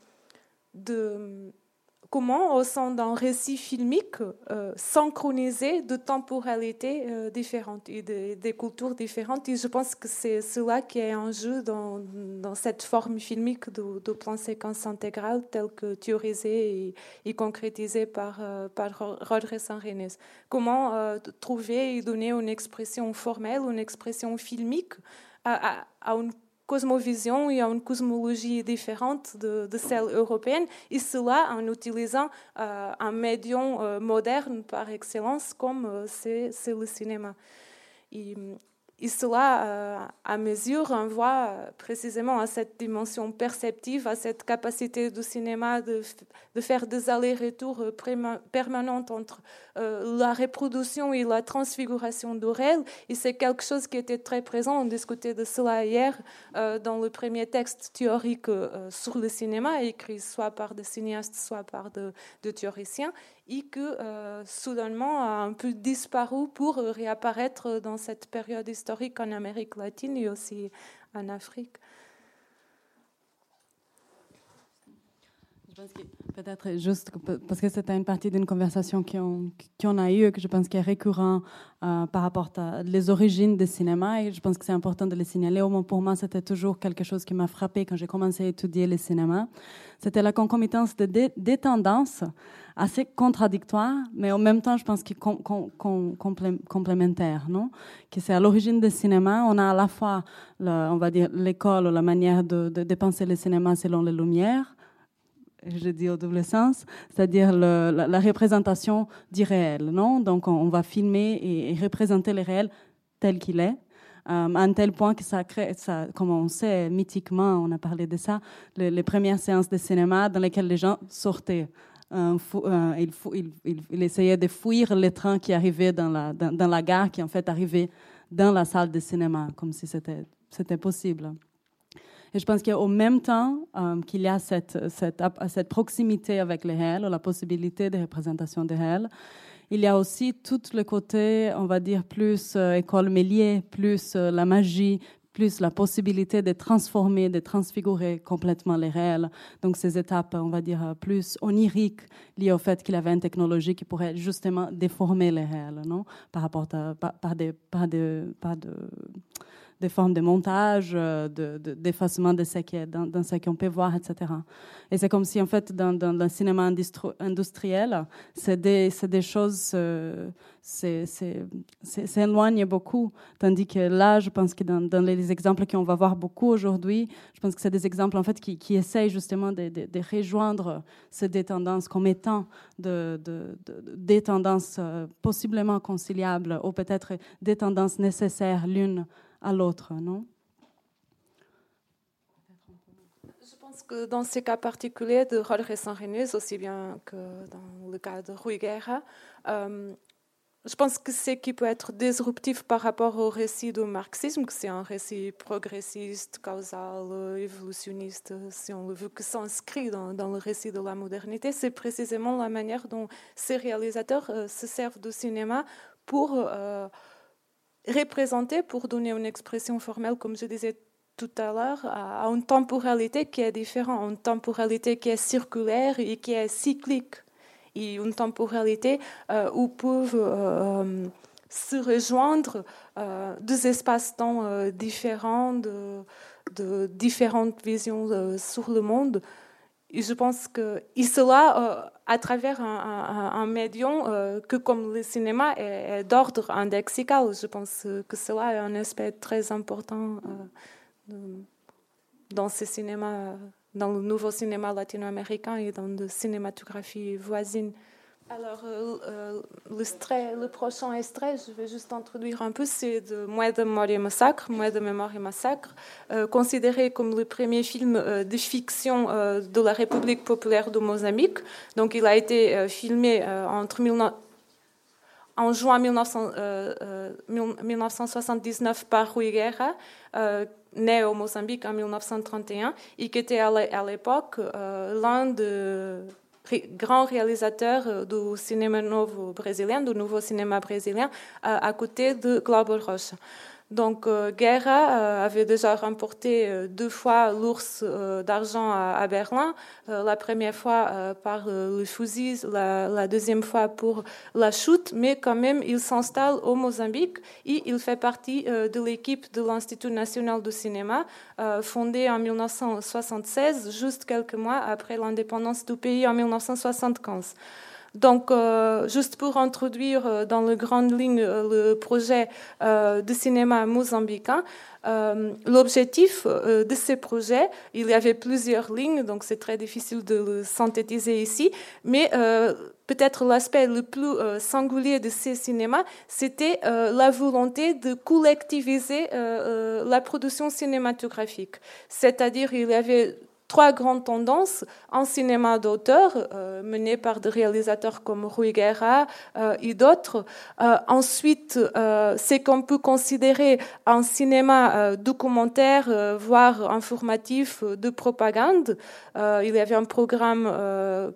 de comment, au sein d'un récit filmique, euh, synchroniser de temporalités euh, différentes et de, des cultures différentes. Et je pense que c'est cela qui est en jeu dans, dans cette forme filmique de, de plan séquence intégrale telle que théorisée et, et concrétisée par, euh, par Rodrigues Sanguinés. Comment euh, trouver et donner une expression formelle, une expression filmique à, à, à une cosmovision et à une cosmologie différente de, de celle européenne, et cela en utilisant euh, un médium euh, moderne par excellence comme euh, c'est, c'est le cinéma. Et, et cela, euh, à mesure, renvoie euh, précisément à cette dimension perceptive, à cette capacité du cinéma de, de faire des allers-retours euh, permanents entre euh, la reproduction et la transfiguration du réel. Et c'est quelque chose qui était très présent. On discutait de cela hier euh, dans le premier texte théorique euh, sur le cinéma, écrit soit par des cinéastes, soit par de, de théoriciens, et que euh, soudainement a un peu disparu pour réapparaître dans cette période historique en Amérique latine et aussi en Afrique. Je pense que peut-être juste parce que c'était une partie d'une conversation qu'on, qu'on a eue, que je pense qu'il est récurrent euh, par rapport à les origines du cinéma, et je pense que c'est important de les signaler. Au moins pour moi, c'était toujours quelque chose qui m'a frappé quand j'ai commencé à étudier le cinéma. C'était la concomitance de des, des tendances assez contradictoires, mais en même temps, je pense qu'ils sont com, com, com, complémentaires, non? Que c'est à l'origine du cinéma, on a à la fois, le, on va dire, l'école, la manière de, de, de penser le cinéma selon les Lumières, je dis au double sens, c'est-à-dire le, la, la représentation du réel, non? Donc on, on va filmer et, et représenter le réel tel qu'il est, euh, à un tel point que ça crée, ça, comme on sait mythiquement, on a parlé de ça, les, les premières séances de cinéma dans lesquelles les gens sortaient. Euh, fou, euh, ils, fou, ils, ils, ils essayaient de fuir les trains qui arrivaient dans la, dans, dans la gare, qui en fait arrivaient dans la salle de cinéma, comme si c'était, c'était possible. Et je pense qu'au même temps euh, qu'il y a cette, cette, cette proximité avec le réel, la possibilité de représentation du réel, il y a aussi tout le côté, on va dire, plus euh, école Méliès, plus euh, la magie, plus la possibilité de transformer, de transfigurer complètement les réels. Donc ces étapes, on va dire, plus oniriques, liées au fait qu'il avait une technologie qui pourrait justement déformer les réels, non? Par rapport à, par, par des, par des, par de, des formes de montage, de, de, d'effacement de ce qui est dans, dans ce qu'on peut voir, et cetera. Et c'est comme si, en fait, dans, dans le cinéma industri- industriel, c'est des, c'est des choses, euh, c'est, c'est, c'est, c'est éloigné beaucoup. Tandis que là, je pense que dans, dans les exemples qu'on va voir beaucoup aujourd'hui, je pense que c'est des exemples, en fait, qui, qui essayent justement de, de, de rejoindre ces deux tendances comme étant de, de, de, des tendances euh, possiblement conciliables ou peut-être des tendances nécessaires l'une à l'autre, non? Je pense que dans ces cas particuliers de Rodrigues Sanguinés, aussi bien que dans le cas de Rui Guerra, euh, je pense que ce qui peut être disruptif par rapport au récit du marxisme, que c'est un récit progressiste, causal, évolutionniste, si on le veut, que s'inscrit dans, dans le récit de la modernité, c'est précisément la manière dont ces réalisateurs euh, se servent du cinéma pour euh, représenter, pour donner une expression formelle, comme je disais tout à l'heure, à une temporalité qui est différente, une temporalité qui est circulaire et qui est cyclique, et une temporalité euh, où peuvent euh, se rejoindre euh, deux espaces-temps euh, différents, de, de différentes visions euh, sur le monde. Et je pense que et cela euh, à travers un, un, un médium euh, que, comme le cinéma, est, est d'ordre indexical. Je pense que cela est un aspect très important euh, de, dans ce cinéma, dans le nouveau cinéma latino-américain et dans la cinématographie voisine. Alors, euh, le, le prochain extrait, je vais juste introduire un peu, c'est de Moi de Mémoire et Massacre, Moi de Mémoire et Massacre, euh, considéré comme le premier film euh, de fiction euh, de la République populaire de Mozambique. Donc, il a été euh, filmé euh, entre mille neuf cents en juin mille neuf cents, euh, euh, mille neuf cent soixante-dix-neuf par Rui Guerra, euh, né au Mozambique en mille neuf cent trente et un, et qui était à l'époque euh, l'un des grands réalisateurs du cinéma novo brésilien, du nouveau cinéma brésilien, euh, à côté de Glauber Rocha. Donc, euh, Guerra euh, avait déjà remporté euh, deux fois l'Ours euh, d'argent à, à Berlin, euh, la première fois euh, par euh, le fusil, la, la deuxième fois pour la chute, mais quand même, il s'installe au Mozambique et il fait partie euh, de l'équipe de l'Institut national du cinéma, euh, fondé en mille neuf cent soixante-seize, juste quelques mois après l'indépendance du pays en mille neuf cent soixante-quinze. Donc, euh, juste pour introduire euh, dans les grandes lignes euh, le projet euh, de cinéma mozambicain, euh, l'objectif euh, de ce projet, il y avait plusieurs lignes, donc c'est très difficile de le synthétiser ici, mais euh, peut-être l'aspect le plus euh, singulier de ce cinéma, c'était euh, la volonté de collectiviser euh, euh, la production cinématographique. C'est-à-dire, il y avait trois grandes tendances en cinéma d'auteur, euh, menées par des réalisateurs comme Rui Guerra euh, et d'autres. Euh, ensuite, euh, c'est qu'on peut considérer un cinéma euh, documentaire, euh, voire informatif, euh, de propagande. Euh, il y avait un programme euh,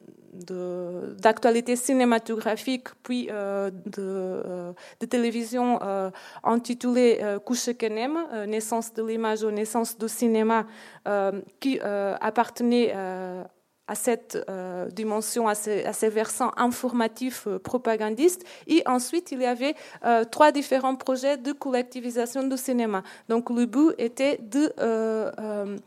De, d'actualité cinématographique, puis euh, de, euh, de télévision euh, intitulé euh, Kushekenem, euh, naissance de l'image ou naissance du cinéma, euh, qui euh, appartenait euh, à cette euh, dimension, à ces, à ces versants informatifs euh, propagandistes. Et ensuite, il y avait euh, trois différents projets de collectivisation du cinéma. Donc, le but était de euh, euh,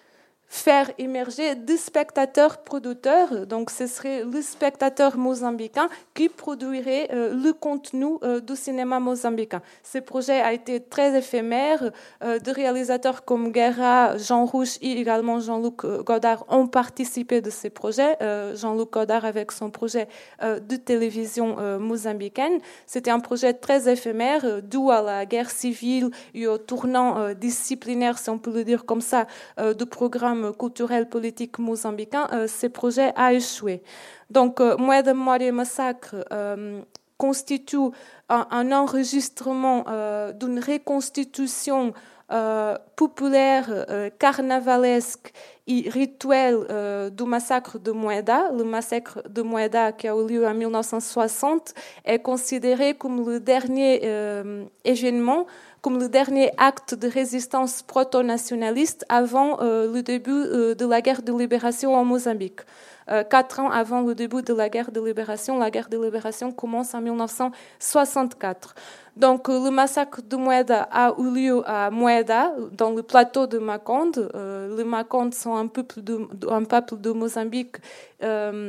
faire émerger des spectateurs producteurs. Donc, ce serait le spectateur mozambicain qui produirait euh, le contenu euh, du cinéma mozambicain. Ce projet a été très éphémère. Euh, des réalisateurs comme Guerra, Jean Rouch et également Jean-Luc Godard ont participé de ce projet. Euh, Jean-Luc Godard avec son projet euh, de télévision euh, mozambicaine. C'était un projet très éphémère, euh, dû à la guerre civile et au tournant euh, disciplinaire, si on peut le dire comme ça, euh, de programmes culturel politique mozambicain, euh, ce projet a échoué. Donc, euh, Moi de Mémoire et Massacre euh, constitue un, un enregistrement euh, d'une reconstitution euh, populaire, euh, carnavalesque et rituelle euh, du massacre de Moeda. Le massacre de Moeda, qui a eu lieu en mille neuf cent soixante, est considéré comme le dernier euh, événement, comme le dernier acte de résistance proto-nationaliste avant euh, le début euh, de la guerre de libération en Mozambique. Euh, quatre ans avant le début de la guerre de libération, la guerre de libération commence en mille neuf cent soixante-quatre. Donc, euh, le massacre de Moeda a eu lieu à Moeda, dans le plateau de Maconde. Euh, les Macondes sont un peuple de, un peuple de Mozambique euh,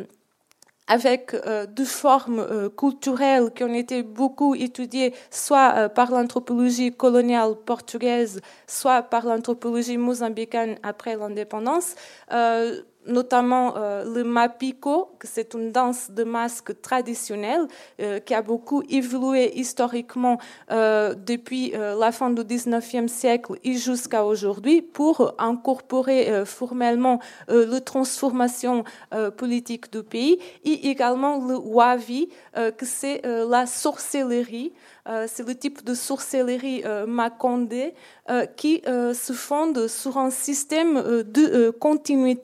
avec euh, deux formes euh, culturelles qui ont été beaucoup étudiées, soit euh, par l'anthropologie coloniale portugaise, soit par l'anthropologie mozambicaine après l'indépendance, euh, notamment euh, le mapico, que c'est une danse de masque traditionnelle euh, qui a beaucoup évolué historiquement euh, depuis euh, la fin du dix-neuvième siècle et jusqu'à aujourd'hui pour incorporer euh, formellement euh, la transformation euh, politique du pays, et également le wavi, euh, que c'est euh, la sorcellerie. Euh, c'est le type de sorcellerie euh, macondé euh, qui euh, se fonde sur un système euh, de euh, continuité entre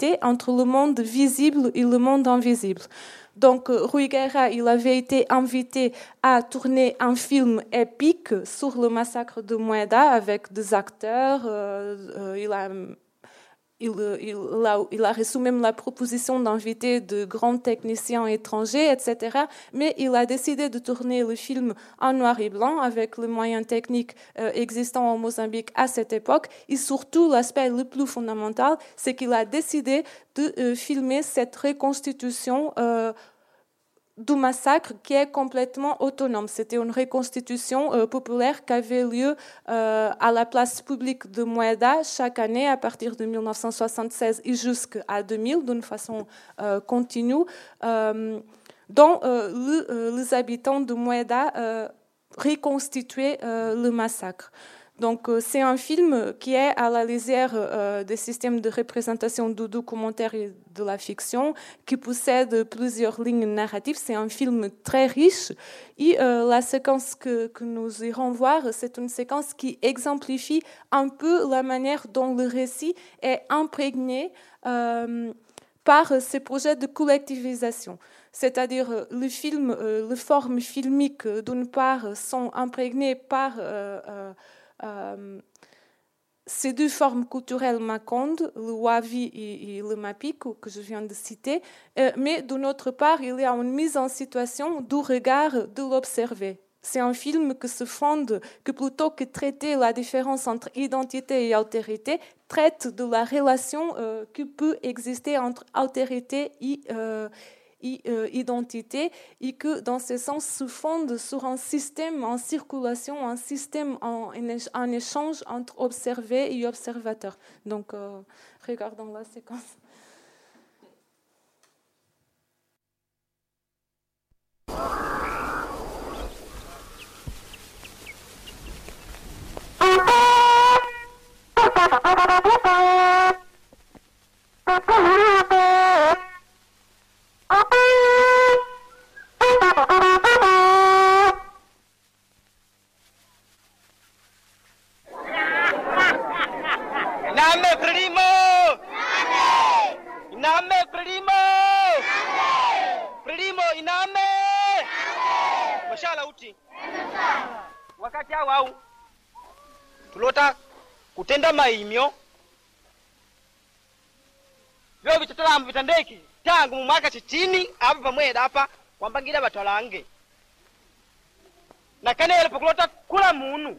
entre le monde visible et le monde invisible. Donc, Rui Guerra, il avait été invité à tourner un film épique sur le massacre de Moeda avec des acteurs. Euh, euh, il a Il, il, a, il a reçu même la proposition d'inviter de grands techniciens étrangers, et cetera. Mais il a décidé de tourner le film en noir et blanc avec les moyens techniques euh, existants au Mozambique à cette époque. Et surtout, l'aspect le plus fondamental, c'est qu'il a décidé de euh, filmer cette reconstitution euh, du massacre qui est complètement autonome. C'était une reconstitution euh, populaire qui avait lieu euh, à la place publique de Moeda chaque année à partir de mille neuf cent soixante-seize et jusqu'à deux mille d'une façon euh, continue, euh, dont euh, le, euh, les habitants de Moeda euh, reconstituaient euh, le massacre. Donc, euh, c'est un film qui est à la lisière euh, des systèmes de représentation du documentaire et de la fiction, qui possède plusieurs lignes narratives. C'est un film très riche. Et euh, la séquence que, que nous irons voir, c'est une séquence qui exemplifie un peu la manière dont le récit est imprégné euh, par ces projets de collectivisation. C'est-à-dire, le film, euh, les formes filmiques, d'une part, sont imprégnées par... Euh, euh, Euh, ces deux formes culturelles macondes, le wavi et, et le mapico que je viens de citer, euh, mais d'une autre part, il y a une mise en situation du regard de l'observé. C'est un film qui se fonde, que plutôt que traiter la différence entre identité et altérité, traite de la relation euh, qui peut exister entre altérité et euh, et, euh, identité, et que dans ce sens se fonde sur un système en circulation, un système en, en échange entre observé et observateur. Donc, euh, regardons la séquence. Wakati hao tulota kutenda maimyo vyo vitatalambu vitandeki tangu mu mwaka sitini hapa pamweda hapa kwambangira batwalange na kane yalipokulota kula munu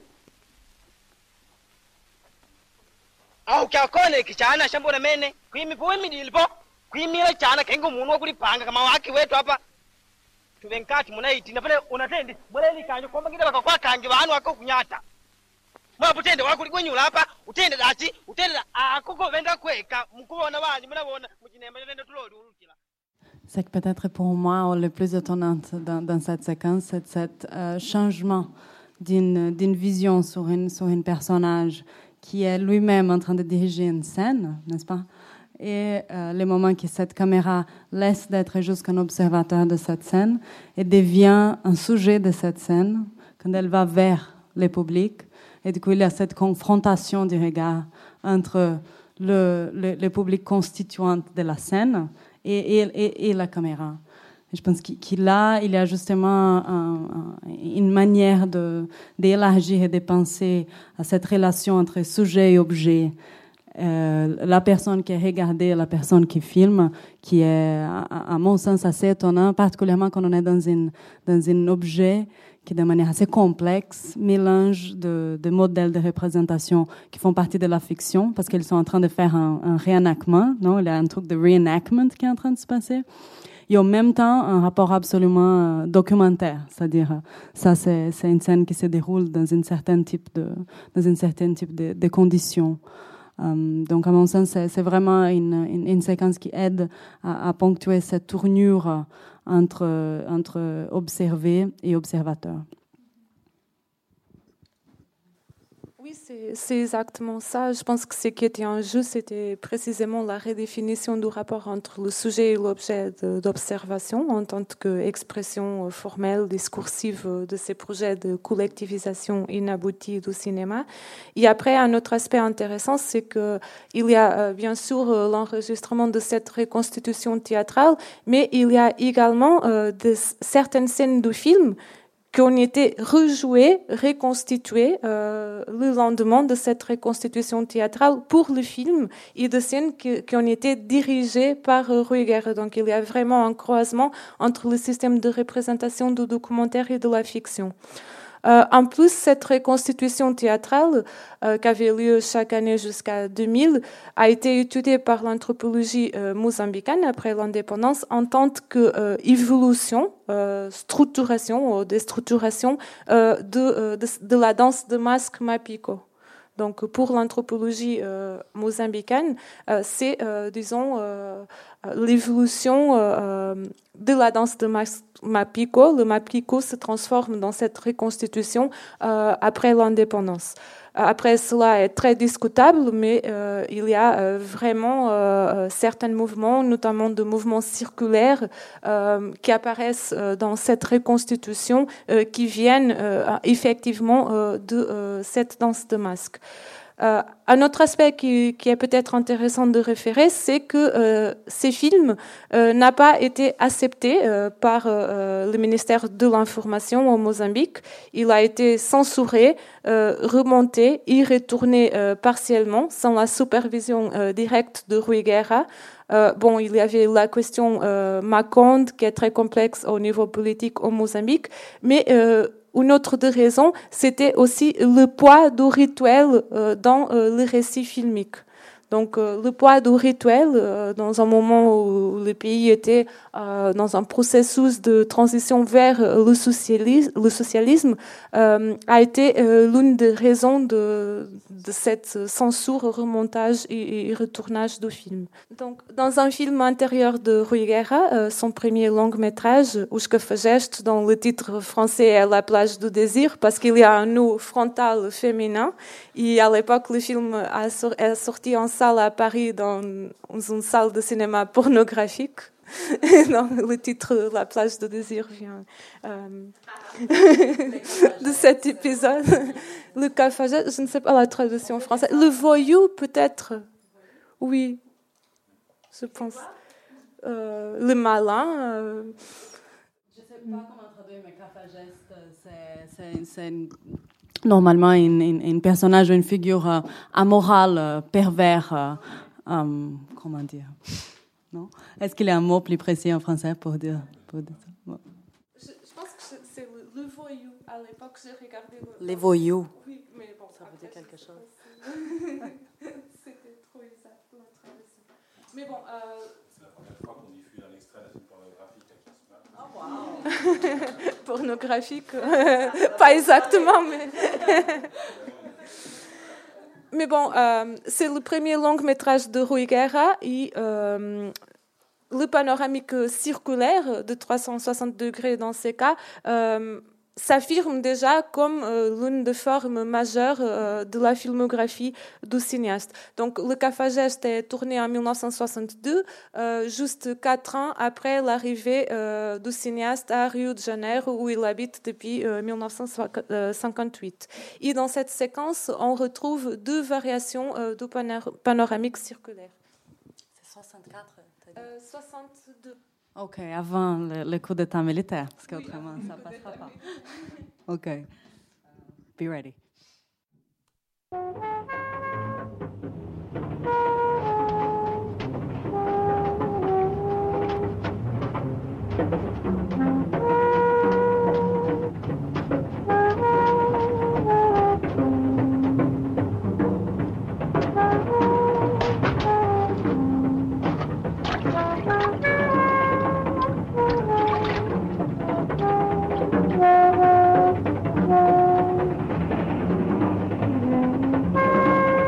au kyakone kichana shambona mene kwimi poemi dilipo kwimira chana kengo munu okulipanga kama waki wetu hapa tuvenkati munaiti napale unatendi boleni kanyo kwambangira bakakwa kange banu wako kunyata mwaputende wakuligwenyula hapa utende dati utende akoko venda kweka mukubona bani mnabona mukinemba nende tulodi ulukila. C'est que peut-être pour moi, le plus étonnant dans, dans cette séquence, c'est cet euh, changement d'une, d'une vision sur une, sur une personnage qui est lui-même en train de diriger une scène, n'est-ce pas? Et euh, les moments que cette caméra laisse d'être juste un observateur de cette scène et devient un sujet de cette scène quand elle va vers le public. Et du coup, il y a cette confrontation du regard entre le, le, le public constituant de la scène et, et, et, et la caméra. Et je pense qu'il a, il y a justement un, un, une manière de, d'élargir et de penser à cette relation entre sujet et objet. Euh, la personne qui est regardée, la personne qui filme, qui est, à, à mon sens, assez étonnant, particulièrement quand on est dans, une, dans un objet qui, de manière assez complexe, mélange de, de modèles de représentation qui font partie de la fiction, parce qu'ils sont en train de faire un, un réenactment, non? Il y a un truc de reenactment qui est en train de se passer. Et en même temps, un rapport absolument documentaire, c'est-à-dire, ça, c'est, c'est une scène qui se déroule dans un certain type de, dans un certain type de, de conditions. Um, donc, à mon sens, c'est, c'est vraiment une, une, une séquence qui aide à, à ponctuer cette tournure entre, entre observé et observateur. Oui, c'est, c'est exactement ça. Je pense que ce qui était en jeu, c'était précisément la redéfinition du rapport entre le sujet et l'objet de, d'observation en tant qu'expression formelle, discursive de ces projets de collectivisation inaboutie du cinéma. Et après, un autre aspect intéressant, c'est qu'il y a bien sûr l'enregistrement de cette reconstitution théâtrale, mais il y a également euh, de, certaines scènes du film qui ont été rejoués, reconstitués euh, le lendemain de cette reconstitution théâtrale pour le film et de scènes qui, qui ont été dirigées par euh, Ruygera. Donc il y a vraiment un croisement entre le système de représentation du documentaire et de la fiction. Euh, en plus, cette reconstitution théâtrale, euh, qui avait lieu chaque année jusqu'à deux mille, a été étudiée par l'anthropologie euh, mozambicaine après l'indépendance en tant qu'évolution, euh, euh, structuration ou déstructuration euh, de, euh, de, de la danse de masque Mapiko. Donc, pour l'anthropologie euh, mozambicaine, euh, c'est, euh, disons, euh, l'évolution euh, de la danse de Mapiko. Le Mapiko se transforme dans cette reconstitution euh, après l'indépendance. Après, cela est très discutable, mais euh, il y a euh, vraiment euh, certains mouvements, notamment de mouvements circulaires, euh, qui apparaissent euh, dans cette reconstitution, euh, qui viennent euh, effectivement euh, de euh, cette danse de masque. Euh, un autre aspect qui, qui est peut-être intéressant de référer, c'est que euh, ces films euh, n'ont pas été acceptés euh, par euh, le ministère de l'Information au Mozambique. Il a été censuré, euh, remonté et retourné euh, partiellement sans la supervision euh, directe de Ruygera. Euh, bon, il y avait la question euh, Maconde qui est très complexe au niveau politique au Mozambique, mais euh, une autre des raisons, c'était aussi le poids du rituel euh, dans euh, le récit filmique. Donc, euh, le poids du rituel, euh, dans un moment où le pays était euh, dans un processus de transition vers le socialisme, le socialisme euh, a été euh, l'une des raisons de, de cette censure, remontage et, et retournage du film. Donc, dans un film antérieur de Ruygera, euh, son premier long-métrage, Os Cafajestes, dont le titre français est La plage du désir, parce qu'il y a un nœud frontal féminin, et à l'époque, le film a sor- est sorti en salle à Paris dans une salle de cinéma pornographique. Donc, le titre La plage de désir vient euh, de cet épisode. Le cafageste, je ne sais pas la traduction française. Le voyou, peut-être. Oui, je pense. Euh, le malin. Euh... Je ne sais pas comment traduire, mais cafageste, c'est, c'est, c'est une... normalement un personnage ou une figure euh, amorale, euh, pervers, euh, euh, comment dire, non? Est-ce qu'il y a un mot plus précis en français pour dire, pour dire ça? Bon. Je, je pense que c'est le, le voyou. À l'époque, j'ai regardé le... Les voyous. Oui, mais bon, ça veut dire quelque chose. C'était trop exact la traduction. Mais bon... Euh... C'est la première fois qu'on diffuse un extrait d'un film pornographique. Oh, wow. Pornographique, euh, pas exactement, mais... mais bon, euh, c'est le premier long-métrage de Ruygera et euh, le panoramique circulaire de trois cent soixante degrés dans ces cas euh, s'affirme déjà comme euh, l'une des formes majeures euh, de la filmographie du cinéaste. Donc, Le Cafageste est tourné en mille neuf cent soixante-deux, euh, juste quatre ans après l'arrivée euh, du cinéaste à Rio de Janeiro, où il habite depuis euh, mille neuf cent cinquante-huit. Et dans cette séquence, on retrouve deux variations euh, du panor- panoramique circulaire. C'est soixante-quatre, t'as dit? Euh, soixante-deux. Ok, avant le, le coup d'état militaire, parce qu'autrement, oui, ça ne passera pas. Ok. Be ready. Thank you.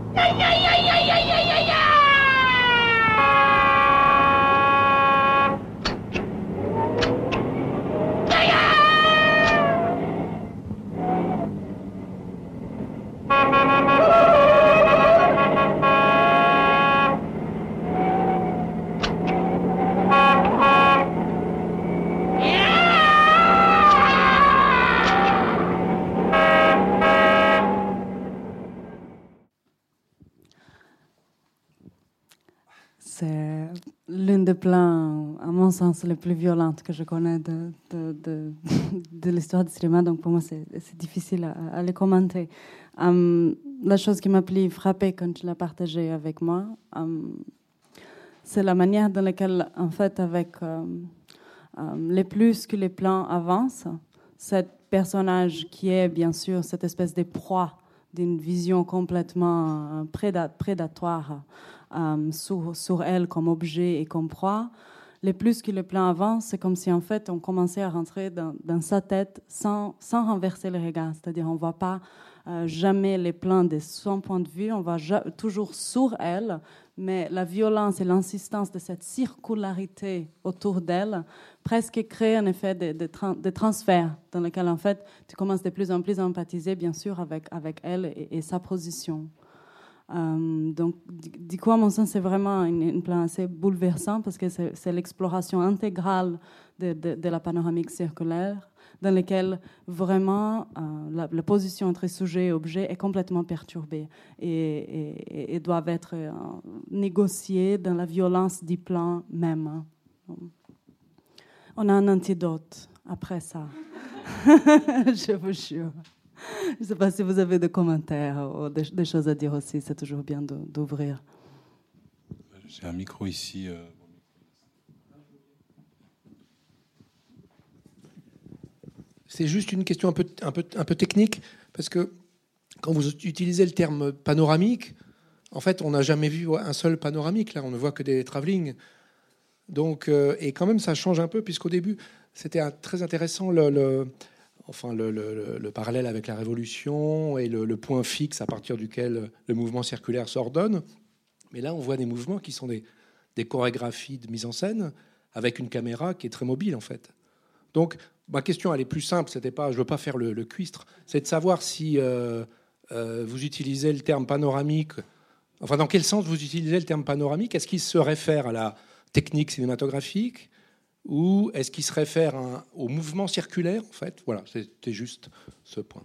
C'est l'une des plans, à mon sens, les plus violentes que je connais de, de, de, de l'histoire du cinéma. Donc pour moi, c'est, c'est difficile à, à les commenter. Um, la chose qui m'a plus frappée quand je l'ai partagé avec moi, um, c'est la manière dans laquelle, en fait, avec um, um, les plus que les plans avancent, ce personnage qui est, bien sûr, cette espèce de proie d'une vision complètement préda- prédatoire, Um, sur, sur elle comme objet et comme proie, les plus que le plan avance, c'est comme si en fait on commençait à rentrer dans, dans sa tête sans, sans renverser le regard. C'est-à-dire on ne voit pas euh, jamais les plans de son point de vue, on va ja- toujours sur elle, mais la violence et l'insistance de cette circularité autour d'elle presque crée un effet de, de, tra- de transfert dans lequel en fait tu commences de plus en plus à empathiser bien sûr avec, avec elle et, et sa position. Um, donc, du coup, à mon sens, c'est vraiment un plan assez bouleversant parce que c'est, c'est l'exploration intégrale de, de, de la panoramique circulaire dans laquelle vraiment euh, la, la position entre sujet et objet est complètement perturbée et, et, et doit être euh, négociée dans la violence du plan même. On a un antidote après ça. Je vous jure. Je ne sais pas si vous avez des commentaires ou des, des choses à dire aussi. C'est toujours bien de, d'ouvrir. J'ai un micro ici. Euh... C'est juste une question un peu, un peu, un peu technique, parce que quand vous utilisez le terme panoramique, en fait, on n'a jamais vu un seul panoramique. Là, on ne voit que des travelling. Donc, euh, et quand même, ça change un peu, puisqu'au début, c'était un, très intéressant le... le Enfin, le, le, le parallèle avec la Révolution et le, le point fixe à partir duquel le mouvement circulaire s'ordonne. Mais là, on voit des mouvements qui sont des, des chorégraphies de mise en scène avec une caméra qui est très mobile, en fait. Donc, ma question, elle est plus simple. C'était pas, je veux pas faire le, le cuistre. C'est de savoir si euh, euh, vous utilisez le terme panoramique. Enfin, dans quel sens vous utilisez le terme panoramique ? Est-ce qu'il se réfère à la technique cinématographique ? Ou est-ce qu'il se réfère à, au mouvement circulaire, en fait ? Voilà, c'était juste ce point.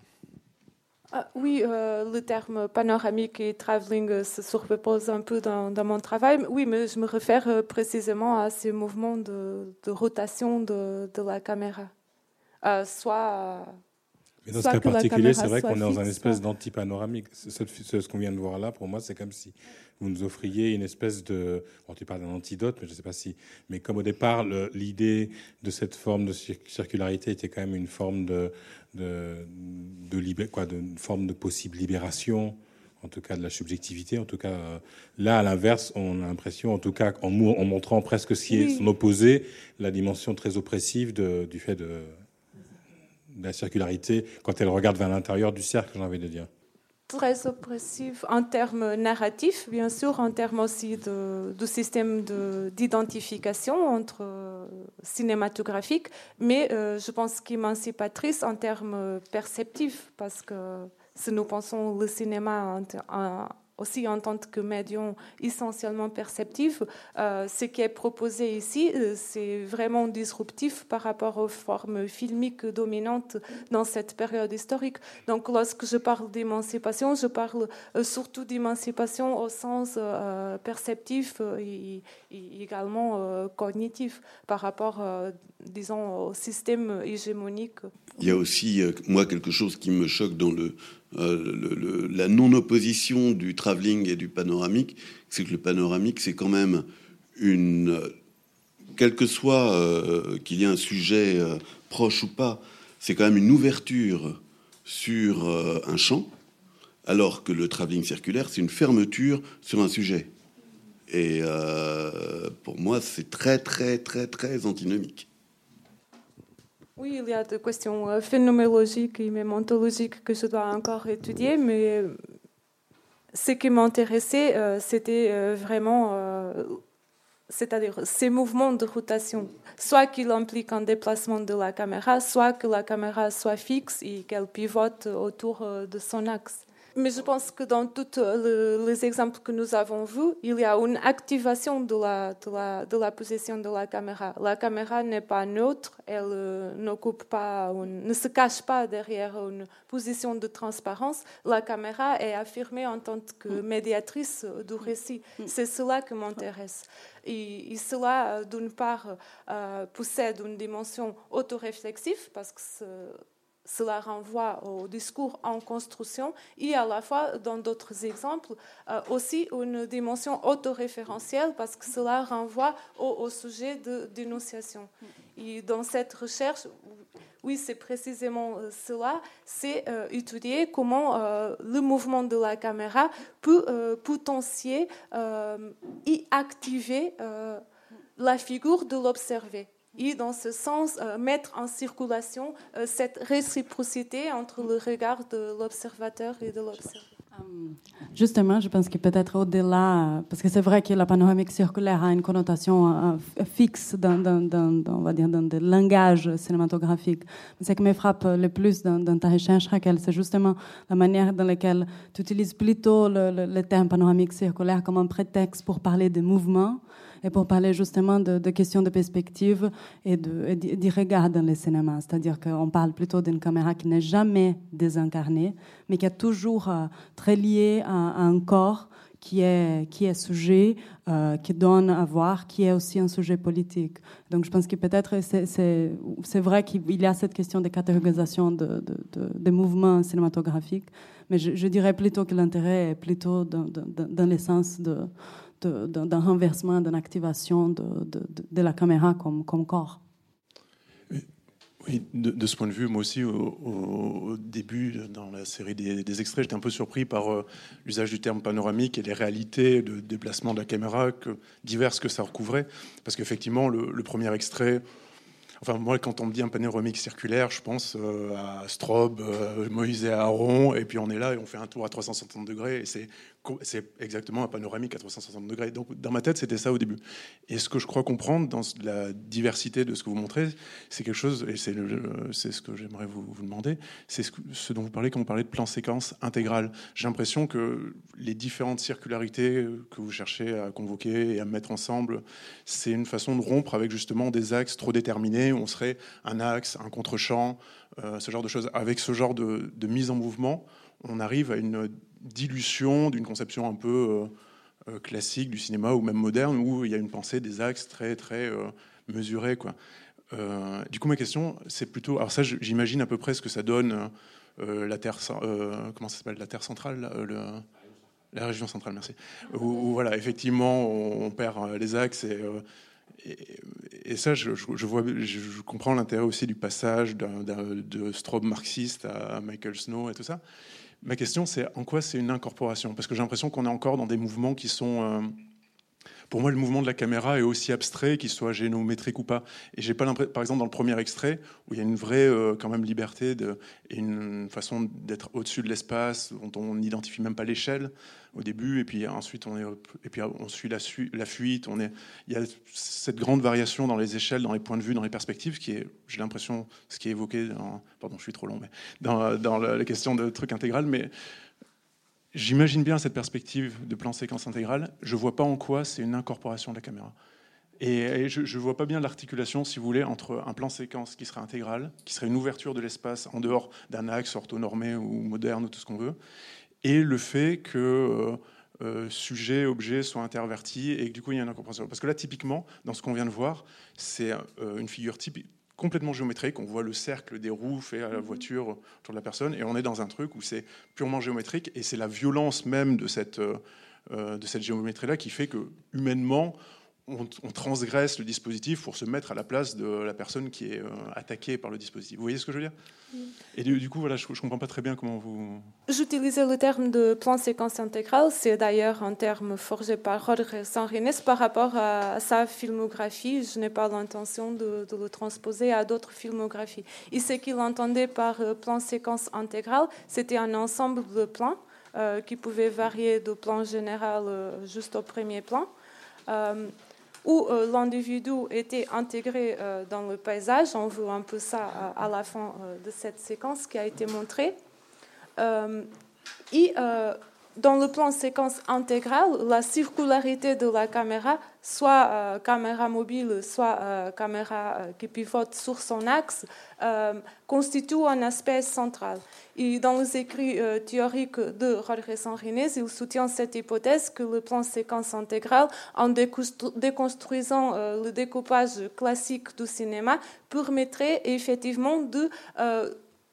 Ah, oui, euh, le terme panoramique et travelling se superpose un peu dans, dans mon travail. Oui, mais je me réfère précisément à ces mouvements de, de rotation de, de la caméra. Euh, soit... Mais dans ce cas particulier, c'est vrai qu'on est dans un espèce d'anti-panoramique. Ce, ce, ce qu'on vient de voir là, pour moi, c'est comme si vous nous offriez une espèce de... Bon, tu parles d'un antidote, mais je ne sais pas si... Mais comme au départ, le, l'idée de cette forme de circularité était quand même une forme de, de, de, libé... quoi, de une forme de possible libération, en tout cas de la subjectivité. En tout cas, euh, là, à l'inverse, on a l'impression, en tout cas, en, mou... en montrant presque ce qui est oui. son opposé, la dimension très oppressive de, du fait de... de la circularité, quand elle regarde vers l'intérieur du cercle, j'ai envie de dire. Très oppressif en termes narratifs, bien sûr, en termes aussi de, de système de, d'identification entre euh, cinématographique, mais euh, je pense qu'émancipatrice en termes perceptifs, parce que si nous pensons le cinéma en, en, aussi en tant que médium essentiellement perceptif, euh, ce qui est proposé ici, euh, c'est vraiment disruptif par rapport aux formes filmiques dominantes dans cette période historique. Donc, lorsque je parle d'émancipation, je parle euh, surtout d'émancipation au sens euh, perceptif et, et également euh, cognitif par rapport, euh, disons, au système hégémonique. Il y a aussi, euh, moi, quelque chose qui me choque dans le Euh, le, le, la non-opposition du travelling et du panoramique, c'est que le panoramique, c'est quand même une... Quel que soit euh, qu'il y ait un sujet euh, proche ou pas, c'est quand même une ouverture sur euh, un champ, alors que le travelling circulaire, c'est une fermeture sur un sujet. Et euh, pour moi, c'est très, très, très, très antinomique. Oui, il y a des questions phénoménologiques et même ontologiques que je dois encore étudier, mais ce qui m'intéressait, euh, c'était euh, vraiment, euh, c'est-à-dire ces mouvements de rotation, soit qu'ils impliquent un déplacement de la caméra, soit que la caméra soit fixe et qu'elle pivote autour euh, de son axe. Mais je pense que dans tous le, les exemples que nous avons vus, il y a une activation de la, de la, de la position de la caméra. La caméra n'est pas neutre, elle euh, n'occupe pas, une, ne se cache pas derrière une position de transparence. La caméra est affirmée en tant que médiatrice du récit. C'est cela qui m'intéresse. Et, et cela, d'une part, euh, possède une dimension autoréflexive, parce que ce, cela renvoie au discours en construction, et à la fois, dans d'autres exemples, euh, aussi une dimension autoréférentielle, parce que cela renvoie au, au sujet de dénonciation. Et dans cette recherche, oui, c'est précisément cela, c'est euh, étudier comment euh, le mouvement de la caméra peut euh, potentier euh, et activer euh, la figure de l'observé. Et dans ce sens, euh, mettre en circulation euh, cette réciprocité entre le regard de l'observateur et de l'observé. Justement, je pense que peut-être au-delà, parce que c'est vrai que la panoramique circulaire a une connotation euh, fixe dans, dans, dans, dans, on va dire, dans le langage cinématographique. Mais ce qui me frappe le plus dans, dans ta recherche, Raquel, c'est justement la manière dans laquelle tu utilises plutôt le, le, le terme panoramique circulaire comme un prétexte pour parler de mouvement et pour parler justement de, de questions de perspective et de, de regard dans le cinéma. C'est-à-dire qu'on parle plutôt d'une caméra qui n'est jamais désincarnée, mais qui est toujours euh, très liée à, à un corps qui est, qui est sujet, euh, qui donne à voir, qui est aussi un sujet politique. Donc je pense que peut-être c'est, c'est, c'est vrai qu'il y a cette question de catégorisation de, de, de, de mouvements cinématographiques, mais je, je dirais plutôt que l'intérêt est plutôt dans, dans, dans le sens de... De, d'un renversement, d'une activation de, de, de la caméra comme, comme corps. Oui, de, de ce point de vue, moi aussi, au, au début, dans la série des, des extraits, j'étais un peu surpris par euh, l'usage du terme panoramique et les réalités de déplacement de la caméra que, diverses que ça recouvrait. Parce qu'effectivement, le, le premier extrait... Enfin, moi, quand on me dit un panoramique circulaire, je pense euh, à Straub, euh, Moïse et Aaron, et puis on est là et on fait un tour à trois cent soixante degrés, et c'est, c'est exactement un panoramique à trois cent soixante degrés. Donc, dans ma tête, c'était ça au début. Et ce que je crois comprendre dans la diversité de ce que vous montrez, c'est quelque chose, et c'est, le, c'est ce que j'aimerais vous, vous demander, c'est ce, que, ce dont vous parlez quand vous parlez de plan-séquence intégral. J'ai l'impression que les différentes circularités que vous cherchez à convoquer et à mettre ensemble, c'est une façon de rompre avec justement des axes trop déterminés, où on serait un axe, un contre-champ, euh, ce genre de choses. Avec ce genre de, de mise en mouvement, on arrive à une dilution d'une conception un peu euh, classique du cinéma, ou même moderne, où il y a une pensée des axes très, très euh, mesurés, quoi. Euh, du coup, ma question, c'est plutôt... Alors ça, j'imagine à peu près ce que ça donne euh, la Terre... Euh, comment ça s'appelle ? La Terre centrale euh, le, la région centrale, merci. Où, où, voilà, effectivement, on, on perd les axes et... Euh, Et, et ça, je, je, vois, je comprends l'intérêt aussi du passage d'un, d'un, de Straub marxiste à Michael Snow et tout ça. Ma question, c'est en quoi c'est une incorporation ? Parce que j'ai l'impression qu'on est encore dans des mouvements qui sont... Euh, pour moi, le mouvement de la caméra est aussi abstrait, qu'il soit géométrique ou pas. Et j'ai pas l'impression, par exemple, dans le premier extrait, où il y a une vraie euh, quand même liberté de, et une façon d'être au-dessus de l'espace, dont on n'identifie même pas l'échelle au début, et puis ensuite on est, et puis on suit la, su, la fuite. On est, il y a cette grande variation dans les échelles, dans les points de vue, dans les perspectives, qui est, j'ai l'impression, ce qui est évoqué dans, pardon, je suis trop long, mais dans, dans la, la question de truc intégral, mais j'imagine bien cette perspective de plan séquence intégrale. Je ne vois pas en quoi c'est une incorporation de la caméra. Et, et je ne vois pas bien l'articulation, si vous voulez, entre un plan séquence qui serait intégral, qui serait une ouverture de l'espace en dehors d'un axe orthonormé ou moderne ou tout ce qu'on veut, et le fait que euh, euh, sujet, objet soient intervertis et que du coup il y a une incorporation. Parce que là, typiquement, dans ce qu'on vient de voir, c'est euh, une figure typique, complètement géométrique. On voit le cercle des roues fait à la voiture autour de la personne, et on est dans un truc où c'est purement géométrique, et c'est la violence même de cette, euh, de cette géométrie-là qui fait que, humainement, on, on transgresse le dispositif pour se mettre à la place de la personne qui est euh, attaquée par le dispositif. Vous voyez ce que je veux dire ? Oui. Et du, du coup, voilà, je ne comprends pas très bien comment vous... J'utilisais le terme de plan séquence intégrale. C'est d'ailleurs un terme forgé par Jorge Sanrines par rapport à sa filmographie. Je n'ai pas l'intention de, de le transposer à d'autres filmographies. Et ce qu'il entendait par plan séquence intégrale, c'était un ensemble de plans euh, qui pouvaient varier de plan général euh, juste au premier plan, euh, où euh, l'individu était intégré euh, dans le paysage. On voit un peu ça à, à la fin euh, de cette séquence qui a été montrée. Euh, et euh, dans le plan séquence intégrale, la circularité de la caméra, soit euh, caméra mobile, soit euh, caméra euh, qui pivote sur son axe, euh, constitue un aspect central. Et dans les écrits euh, théoriques de Jorge Sanginés, il soutient cette hypothèse que le plan séquence intégrale, en déconstruisant euh, le découpage classique du cinéma, permettrait effectivement de euh,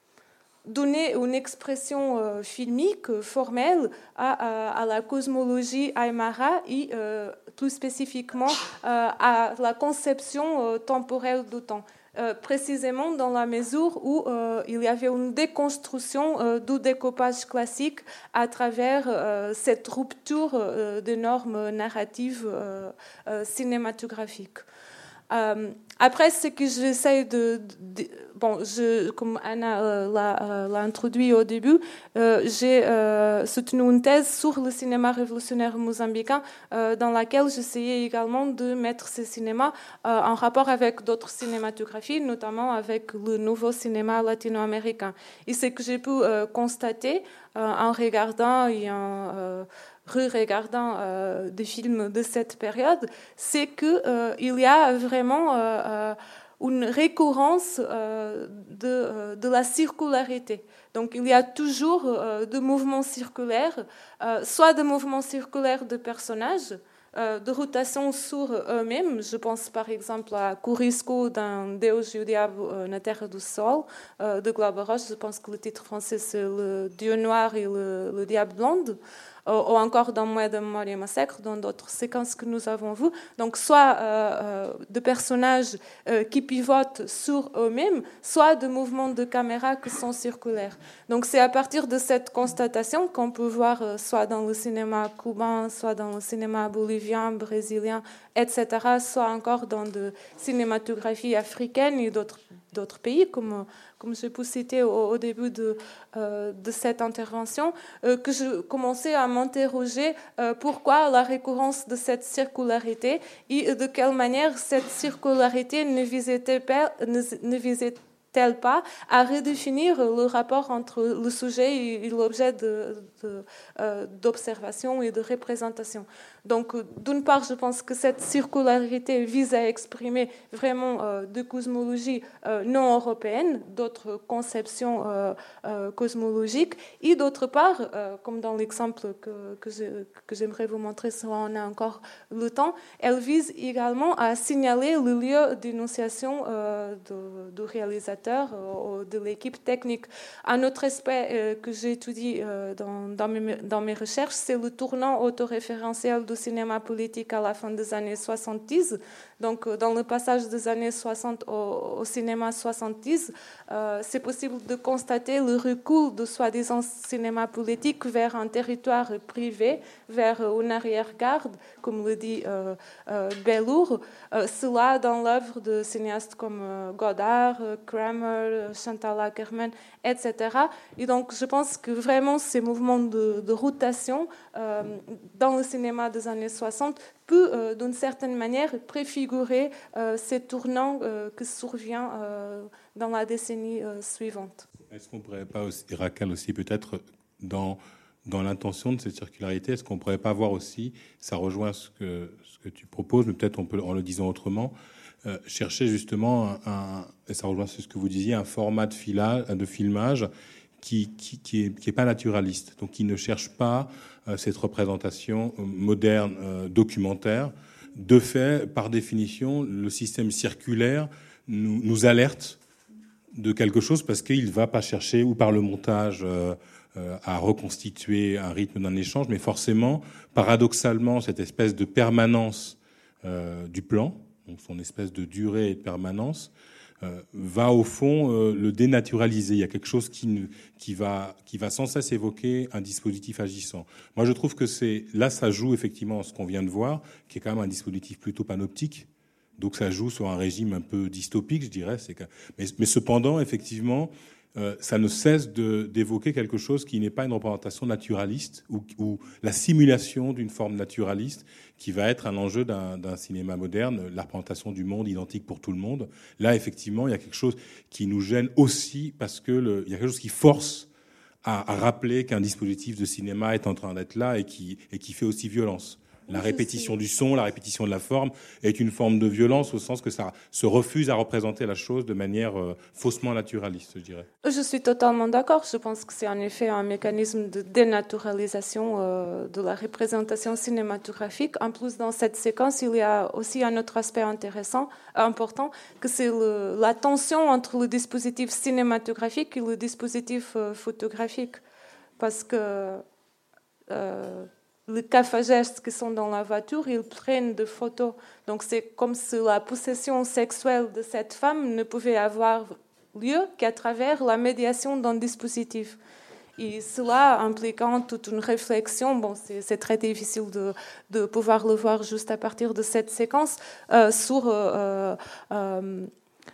donner une expression euh, filmique, euh, formelle, à, à, à la cosmologie aymara et euh, plus spécifiquement euh, à la conception euh, temporelle du temps. Euh, précisément dans la mesure où euh, il y avait une déconstruction euh, du découpage classique à travers euh, cette rupture euh, des normes narratives euh, euh, cinématographiques. Euh, après, ce que j'essaie de, de, de... Bon, je, comme Anna euh, l'a, euh, l'a introduit au début, euh, j'ai euh, soutenu une thèse sur le cinéma révolutionnaire mozambicain euh, dans laquelle j'essayais également de mettre ce cinéma euh, en rapport avec d'autres cinématographies, notamment avec le nouveau cinéma latino-américain. Et ce que j'ai pu euh, constater euh, en regardant et en... Euh, re-regardant euh, des films de cette période, c'est qu'il euh, y a vraiment euh, une récurrence euh, de, euh, de la circularité. Donc il y a toujours euh, des mouvements circulaires, euh, soit des mouvements circulaires de personnages, euh, de rotation sur eux-mêmes. Je pense par exemple à Curisco dans Deus e o Diabo na Terra do Sol euh, de Glauber Rocha. Je pense que le titre français c'est Le Dieu noir et le, le Diable blonde. Ou encore dans Moeda Memória Massacre, dans d'autres séquences que nous avons vues. Donc, soit euh, euh, de personnages euh, qui pivotent sur eux-mêmes, soit de mouvements de caméra qui sont circulaires. Donc, c'est à partir de cette constatation qu'on peut voir, euh, soit dans le cinéma cubain, soit dans le cinéma bolivien, brésilien, et cetera, soit encore dans de cinématographie africaine et d'autres, d'autres pays, comme... comme je peux citer au, au début de, euh, de cette intervention, euh, que je commençais à m'interroger euh, pourquoi la récurrence de cette circularité et de quelle manière cette circularité ne visait-elle pas, ne, ne visait-elle pas à redéfinir le rapport entre le sujet et, et l'objet de, de, euh, d'observation et de représentation. Donc, d'une part, je pense que cette circularité vise à exprimer vraiment euh, de cosmologie euh, non européenne, d'autres conceptions euh, euh, cosmologiques, et d'autre part, euh, comme dans l'exemple que, que, je, que j'aimerais vous montrer si on a encore le temps, elle vise également à signaler le lieu d'énonciation euh, de, du réalisateur ou euh, de l'équipe technique. Un autre aspect euh, que j'ai étudié euh, dans, dans, mes, dans mes recherches, c'est le tournant autoréférentiel du cinéma politique à la fin des années soixante-dix. Donc, dans le passage des années soixante au, au cinéma soixante-dix, euh, c'est possible de constater le recul de soi-disant cinéma politique vers un territoire privé, vers une arrière-garde, comme le dit euh, euh, Bellour. Euh, cela dans l'œuvre de cinéastes comme euh, Godard, euh, Kramer, Chantal Akerman, et cetera. Et donc, je pense que vraiment ces mouvements de, de rotation euh, dans le cinéma des années soixante peut, euh, d'une certaine manière, préfigurer euh, ces tournants euh, qui survient euh, dans la décennie euh, suivante. Est-ce qu'on ne pourrait pas aussi, Raquel aussi peut-être, dans, dans l'intention de cette circularité, est-ce qu'on ne pourrait pas voir aussi, ça rejoint ce que, ce que tu proposes, mais peut-être on peut, en le disant autrement, euh, chercher justement, un, et ça rejoint ce que vous disiez, un format de, fila, de filmage qui qui qui est, qui est pas naturaliste, donc qui ne cherche pas euh, cette représentation moderne euh, documentaire. De fait, par définition, le système circulaire nous, nous alerte de quelque chose parce qu'il va pas chercher, ou par le montage, euh, euh, à reconstituer un rythme d'un échange, mais forcément, paradoxalement, cette espèce de permanence euh, du plan, donc son espèce de durée et de permanence, Euh, va au fond euh, le dénaturaliser. Il y a quelque chose qui, qui, va, qui va sans cesse évoquer un dispositif agissant. Moi, je trouve que c'est là, ça joue effectivement ce qu'on vient de voir, qui est quand même un dispositif plutôt panoptique. Donc, ça joue sur un régime un peu dystopique, je dirais. C'est que... mais, mais cependant, effectivement, euh, ça ne cesse de, d'évoquer quelque chose qui n'est pas une représentation naturaliste ou, ou la simulation d'une forme naturaliste qui va être un enjeu d'un, d'un cinéma moderne, la représentation du monde identique pour tout le monde. Là, effectivement, il y a quelque chose qui nous gêne aussi parce que le, il y a quelque chose qui force à, à rappeler qu'un dispositif de cinéma est en train d'être là et qui, et qui fait aussi violence. La répétition du son, la répétition de la forme est une forme de violence au sens que ça se refuse à représenter la chose de manière euh, faussement naturaliste, je dirais. Je suis totalement d'accord. Je pense que c'est en effet un mécanisme de dénaturalisation euh, de la représentation cinématographique. En plus, dans cette séquence, il y a aussi un autre aspect intéressant, important, que c'est le, la tension entre le dispositif cinématographique et le dispositif euh, photographique. Parce que... Euh, les cafagestes qui sont dans la voiture, ils prennent des photos. Donc c'est comme si la possession sexuelle de cette femme ne pouvait avoir lieu qu'à travers la médiation d'un dispositif. Et cela impliquant toute une réflexion, bon, c'est, c'est très difficile de, de pouvoir le voir juste à partir de cette séquence, euh, sur euh, euh,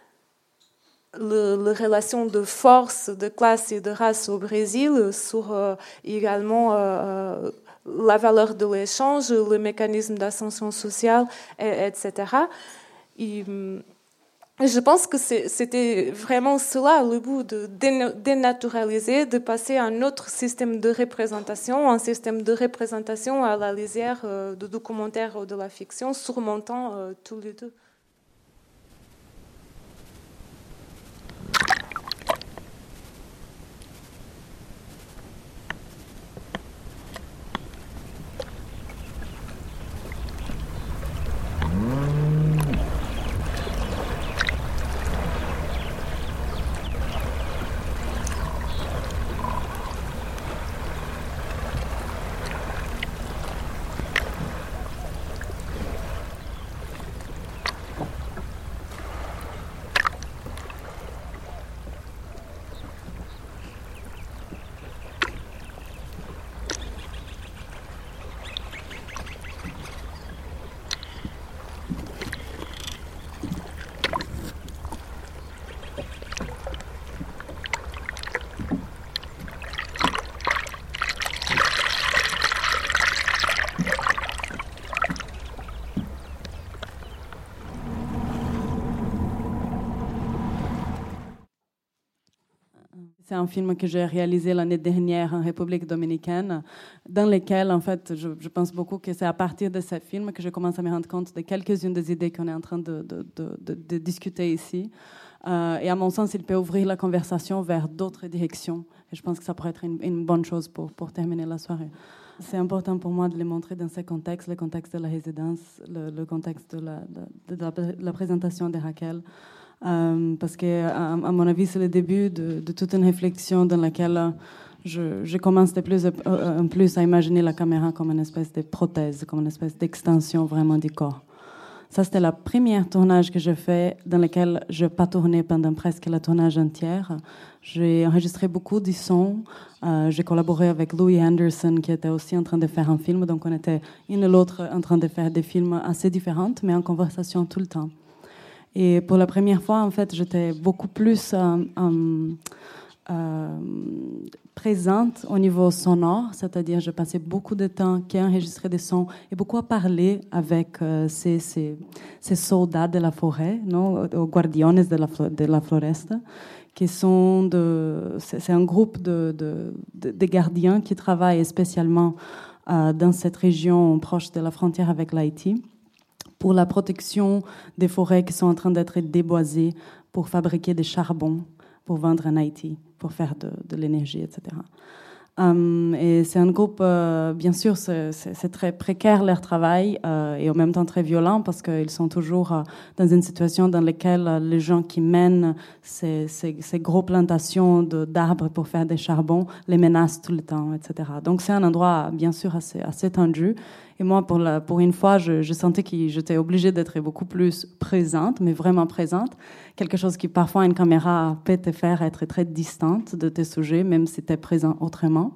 les relations de force, de classe et de race au Brésil, sur euh, également... Euh, la valeur de l'échange, le mécanisme d'ascension sociale, et cetera. Et je pense que c'est, c'était vraiment cela, le but de dénaturaliser, de passer à un autre système de représentation, un système de représentation à la lisière de documentaire ou de la fiction, surmontant euh, tous les deux. C'est un film que j'ai réalisé l'année dernière en République dominicaine, dans lequel, en fait, je, je pense beaucoup que c'est à partir de ce film que je commence à me rendre compte de quelques-unes des idées qu'on est en train de, de, de, de, de discuter ici. Euh, et à mon sens, il peut ouvrir la conversation vers d'autres directions. Et je pense que ça pourrait être une, une bonne chose pour, pour terminer la soirée. C'est important pour moi de les montrer dans ce contexte, le contexte de la résidence, le, le contexte de la, de, de la, de la présentation de Raquel. Euh, parce que, à, à mon avis, c'est le début de, de toute une réflexion dans laquelle je, je commence de plus en plus à imaginer la caméra comme une espèce de prothèse, comme une espèce d'extension vraiment du corps. Ça, c'était le premier tournage que j'ai fait, dans lequel je n'ai pas tourné pendant presque le tournage entier. J'ai enregistré beaucoup du son. Euh, j'ai collaboré avec Louis Anderson, qui était aussi en train de faire un film. Donc, on était une et l'autre en train de faire des films assez différents, mais en conversation tout le temps. Et pour la première fois, en fait, j'étais beaucoup plus euh, euh, euh, présente au niveau sonore, c'est-à-dire je passais beaucoup de temps à enregistrer des sons et beaucoup à parler avec euh, ces, ces, ces soldats de la forêt, non, aux guardianes de la, de la floresta, qui sont de, c'est, c'est un groupe de, de, de, de gardiens qui travaillent spécialement euh, dans cette région proche de la frontière avec l'Haïti, pour la protection des forêts qui sont en train d'être déboisées pour fabriquer des charbons, pour vendre en Haïti, pour faire de, de l'énergie, et cetera. Um, et c'est un groupe, euh, bien sûr, c'est, c'est, c'est très précaire leur travail euh, et en même temps très violent parce qu'ils sont toujours euh, dans une situation dans laquelle euh, les gens qui mènent ces, ces, ces grosses plantations de, d'arbres pour faire des charbons les menacent tout le temps, et cetera. Donc c'est un endroit, bien sûr, assez, assez tendu. Et moi, pour, la, pour une fois, je, je sentais que j'étais obligée d'être beaucoup plus présente, mais vraiment présente. Quelque chose qui, parfois, une caméra peut te faire être très distante de tes sujets, même si tu es présent autrement.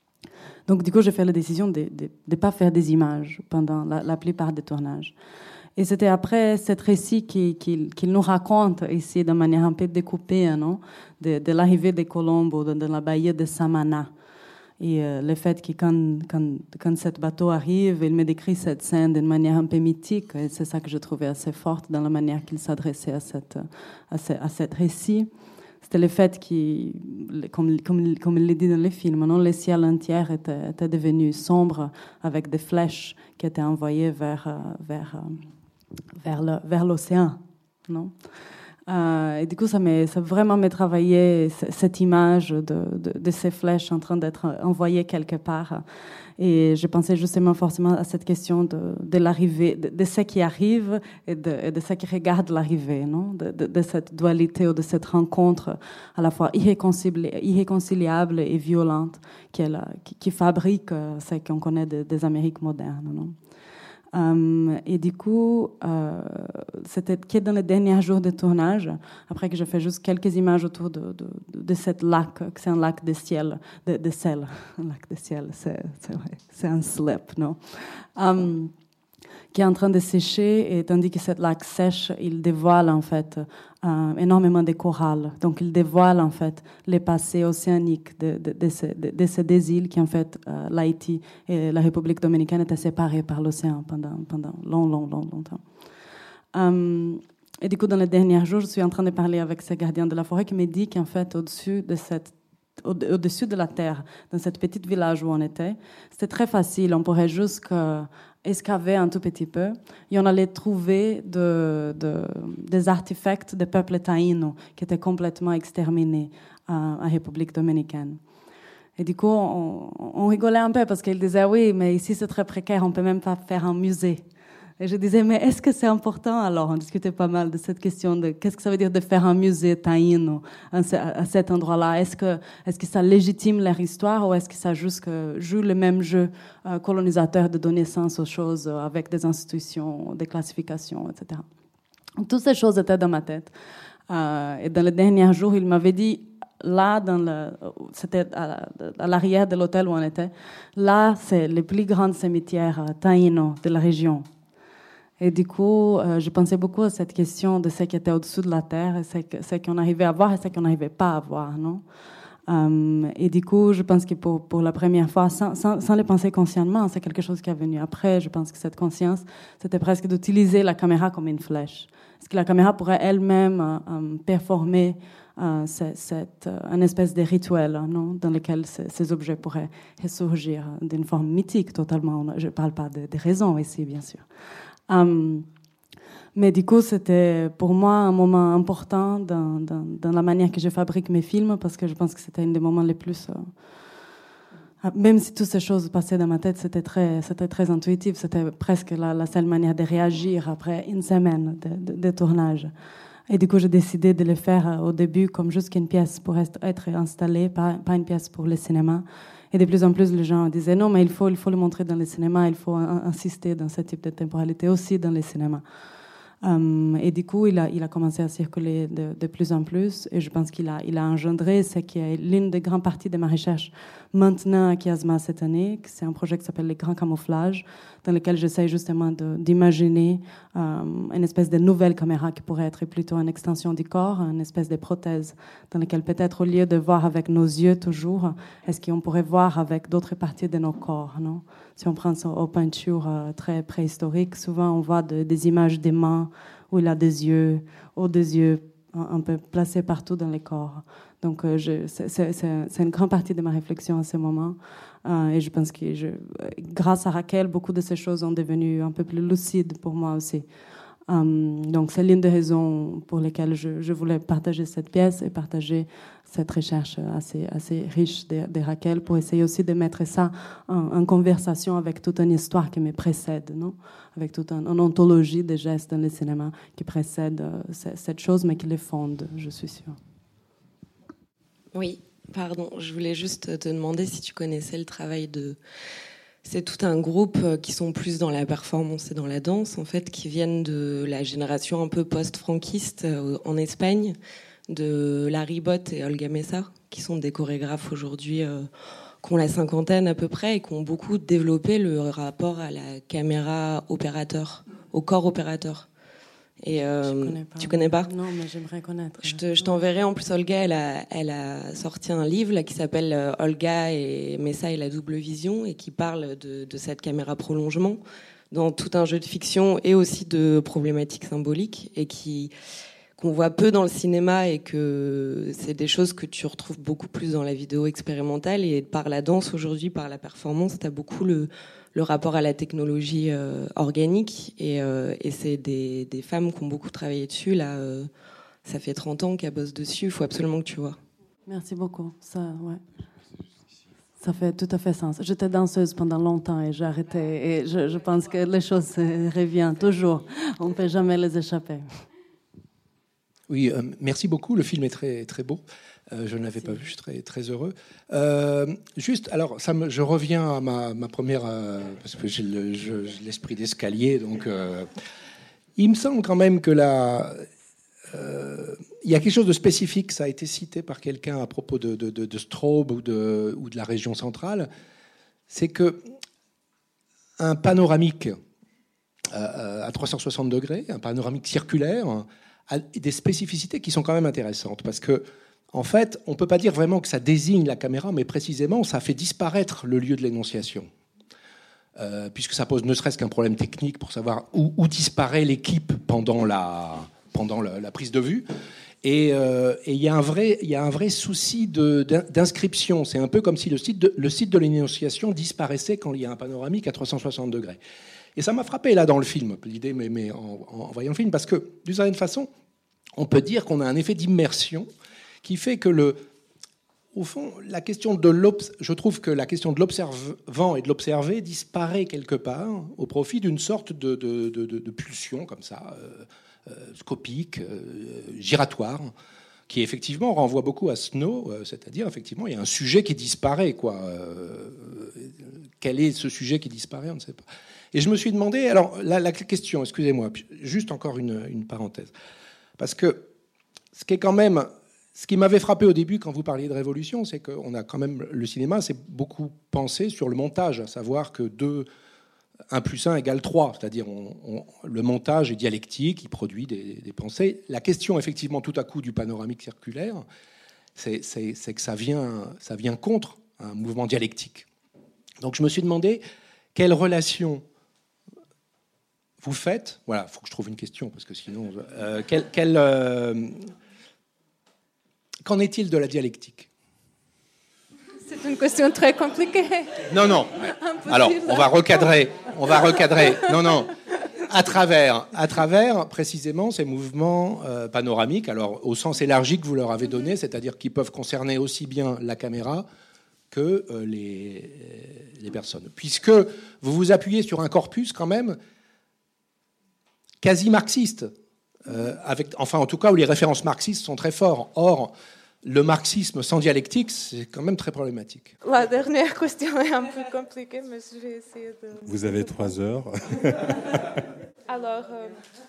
Donc, du coup, j'ai fait la décision de ne pas faire des images pendant la, la plupart des tournages. Et c'était après cet récit qu'il, qu'il, qu'il nous raconte ici de manière un peu découpée, non, de, de l'arrivée des colombes de, de la baie de Samana. Et euh, le fait que quand, quand, quand ce bateau arrive, il me décrit cette scène d'une manière un peu mythique. Et c'est ça que je trouvais assez forte dans la manière qu'il s'adressait à, cette, à, ce, à cet récit. C'était le fait que, comme, comme, comme il le dit dans le film, non, le ciel entier était, était devenu sombre avec des flèches qui étaient envoyées vers, vers, vers, le, vers l'océan. Non? Euh, et du coup, ça m'a ça vraiment m'a travaillé cette image de, de, de ces flèches en train d'être envoyées quelque part. Et je pensais justement forcément à cette question de, de l'arrivée, de, de ce qui arrive et de, et de ce qui regarde l'arrivée, non? De, de, de cette dualité ou de cette rencontre à la fois irréconciliable, irréconciliable et violente qui, est la, qui, qui fabrique ce qu'on connaît de, des Amériques modernes, non? Um, et du coup, euh, c'était que dans les derniers jours de tournage, après que j'ai fait juste quelques images autour de, de, de, de cette lac, que c'est un lac de ciel, de, de sel, un lac de ciel, c'est, c'est, vrai, c'est un slip, non? Um, qui est en train de sécher, et tandis que cette lac sèche, il dévoile en fait euh, énormément de coraux. Donc il dévoile en fait les passés océaniques de, de, de, ces, de, de ces deux îles qui en fait euh, l'Haïti et la République dominicaine étaient séparées par l'océan pendant pendant long long long longtemps. Um, et du coup, dans les derniers jours, je suis en train de parler avec ce gardien de la forêt qui me dit qu'en fait, au-dessus de cette au-dessus de la terre, dans cette petite village où on était, c'était très facile. On pourrait juste que excaver un tout petit peu, et on allait trouver de, de, des artefacts des peuples taïnos qui étaient complètement exterminés en République dominicaine. Et du coup, on, on rigolait un peu parce qu'ils disaient oui, mais ici c'est très précaire, on peut même pas faire un musée. Et je disais, mais est-ce que c'est important? Alors, on discutait pas mal de cette question de qu'est-ce que ça veut dire de faire un musée taïno à cet endroit-là. Est-ce que, est-ce que ça légitime leur histoire ou est-ce que ça juste que joue le même jeu euh, colonisateur de donner sens aux choses avec des institutions, des classifications, et cetera. Donc, toutes ces choses étaient dans ma tête. Euh, et dans les derniers jours, il m'avait dit, là, dans le, c'était à, à l'arrière de l'hôtel où on était, là, c'est le plus grand cimetière taïno de la région. Et du coup, euh, je pensais beaucoup à cette question de ce qui était au-dessous de la terre, et ce, ce qu'on arrivait à voir et ce qu'on n'arrivait pas à voir, non? Um, et du coup, je pense que pour, pour la première fois, sans, sans, sans le penser consciemment, c'est quelque chose qui est venu après. Je pense que cette conscience, c'était presque d'utiliser la caméra comme une flèche. Est-ce que la caméra pourrait elle-même euh, performer euh, cette, cette, euh, une espèce de rituel, non, dans lequel ces, ces objets pourraient ressurgir d'une forme mythique totalement. Je ne parle pas de, de raison ici, bien sûr. Um, mais du coup, c'était pour moi un moment important dans, dans, dans la manière que je fabrique mes films, parce que je pense que c'était un des moments les plus... Euh, même si toutes ces choses passaient dans ma tête, c'était très, c'était très intuitif. C'était presque la, la seule manière de réagir après une semaine de, de, de tournage. Et du coup, j'ai décidé de le faire au début comme juste une pièce pour être, être installée, pas, pas une pièce pour le cinéma. Et de plus en plus, les gens disaient non, mais il faut, il faut le montrer dans le cinéma, il faut insister dans ce type de temporalité aussi dans le cinéma. Um, et du coup, il a, il a commencé à circuler de, de plus en plus. Et je pense qu'il a, il a engendré ce qui est l'une des grandes parties de ma recherche maintenant à Kiasma cette année. C'est un projet qui s'appelle Les Grands Camouflages, dans lequel j'essaie justement de, d'imaginer um, une espèce de nouvelle caméra qui pourrait être plutôt une extension du corps, une espèce de prothèse, dans laquelle peut-être au lieu de voir avec nos yeux toujours, est-ce qu'on pourrait voir avec d'autres parties de nos corps, non? Si on prend aux peintures euh, très préhistoriques, souvent on voit de, des images des mains où il a des yeux, ou des yeux un, un peu placés partout dans les corps. Donc euh, je, c'est, c'est, c'est une grande partie de ma réflexion à ce moment. Euh, et je pense que je, grâce à Raquel, beaucoup de ces choses sont devenues un peu plus lucides pour moi aussi. Um, donc c'est l'une des raisons pour lesquelles je, je voulais partager cette pièce et partager cette recherche assez, assez riche de, de Raquel pour essayer aussi de mettre ça en, en conversation avec toute une histoire qui me précède, non? Avec toute une, une ontologie de gestes dans le cinéma qui précède euh, cette chose mais qui les fonde, je suis sûre. Oui, pardon, je voulais juste te demander si tu connaissais le travail de... C'est tout un groupe qui sont plus dans la performance et dans la danse, en fait, qui viennent de la génération un peu post-franquiste en Espagne, de Larry Bott et Olga Mesa, qui sont des chorégraphes aujourd'hui euh, qui ont la cinquantaine à peu près et qui ont beaucoup développé le rapport à la caméra opérateur au corps opérateur. Et euh, Je connais pas. tu connais pas? Non, mais j'aimerais connaître. Je, te, je t'enverrai. En plus, Olga, elle a, elle a sorti un livre là, qui s'appelle euh, Olga et Messa et la double vision, et qui parle de, de cette caméra prolongement dans tout un jeu de fiction et aussi de problématiques symboliques, et qui qu'on voit peu dans le cinéma, et que c'est des choses que tu retrouves beaucoup plus dans la vidéo expérimentale. Et par la danse aujourd'hui, par la performance, tu as beaucoup le le rapport à la technologie euh, organique, et, euh, et c'est des, des femmes qui ont beaucoup travaillé dessus là. Euh, ça fait trente ans qu'elles bossent dessus. Il faut absolument que tu vois. Merci beaucoup. Ça, ouais. Ça fait tout à fait sens. J'étais danseuse pendant longtemps et j'ai arrêté. Et je, je pense que les choses reviennent toujours. On ne peut jamais les échapper. Oui, euh, merci beaucoup. Le film est très, très beau. Euh, je ne l'avais pas vu, je suis très, très heureux. Euh, juste, alors, ça me, je reviens à ma, ma première... Euh, parce que j'ai, le, je, j'ai l'esprit d'escalier, donc... Euh, il me semble quand même que la... Euh, il y a quelque chose de spécifique, ça a été cité par quelqu'un à propos de, de, de, de Straub ou de, ou de la région centrale, c'est que un panoramique euh, à trois cent soixante degrés, un panoramique circulaire, a des spécificités qui sont quand même intéressantes, parce que en fait, on ne peut pas dire vraiment que ça désigne la caméra, mais précisément, ça fait disparaître le lieu de l'énonciation. Euh, puisque ça pose ne serait-ce qu'un problème technique pour savoir où, où disparaît l'équipe pendant la, pendant la, la prise de vue. Et il euh, y a un vrai, y a un vrai souci de, d'inscription. C'est un peu comme si le site de, le site de l'énonciation disparaissait quand il y a un panoramique à trois cent soixante degrés. Et ça m'a frappé là dans le film, l'idée, mais, mais en, en voyant le film, parce que d'une certaine façon, on peut dire qu'on a un effet d'immersion qui fait que, le, au fond, la question de l'obs- je trouve que la question de l'observant et de l'observé disparaît quelque part au profit d'une sorte de, de, de, de pulsion comme ça, euh, euh, scopique, euh, giratoire, qui effectivement renvoie beaucoup à Snow, euh, c'est-à-dire effectivement il y a un sujet qui disparaît, quoi. Euh, quel est ce sujet qui disparaît, on ne sait pas. Et je me suis demandé, alors la, la question, excusez-moi, juste encore une, une parenthèse, parce que ce qui est quand même Ce qui m'avait frappé au début quand vous parliez de révolution, c'est qu'on a quand même, le cinéma s'est beaucoup pensé sur le montage, à savoir que deux, un plus un égale trois, c'est-à-dire on, on, le montage est dialectique, il produit des, des pensées. La question effectivement tout à coup du panoramique circulaire, c'est, c'est, c'est que ça vient, ça vient contre un mouvement dialectique. Donc je me suis demandé quelle relation vous faites, voilà, il faut que je trouve une question, parce que sinon... Euh, quelle... quelle euh, Qu'en est-il de la dialectique ? C'est une question très compliquée. Non, non. Impossible. Alors, on va recadrer. On va recadrer. Non, non. À travers, à travers précisément ces mouvements euh, panoramiques, alors au sens élargi que vous leur avez donné, c'est-à-dire qu'ils peuvent concerner aussi bien la caméra que euh, les, les personnes. Puisque vous vous appuyez sur un corpus quand même quasi marxiste. Euh, avec, enfin, en tout cas, où les références marxistes sont très fortes. Or, le marxisme sans dialectique, c'est quand même très problématique. La dernière question est un peu compliquée, mais je vais essayer de... Vous avez trois heures. Alors, euh,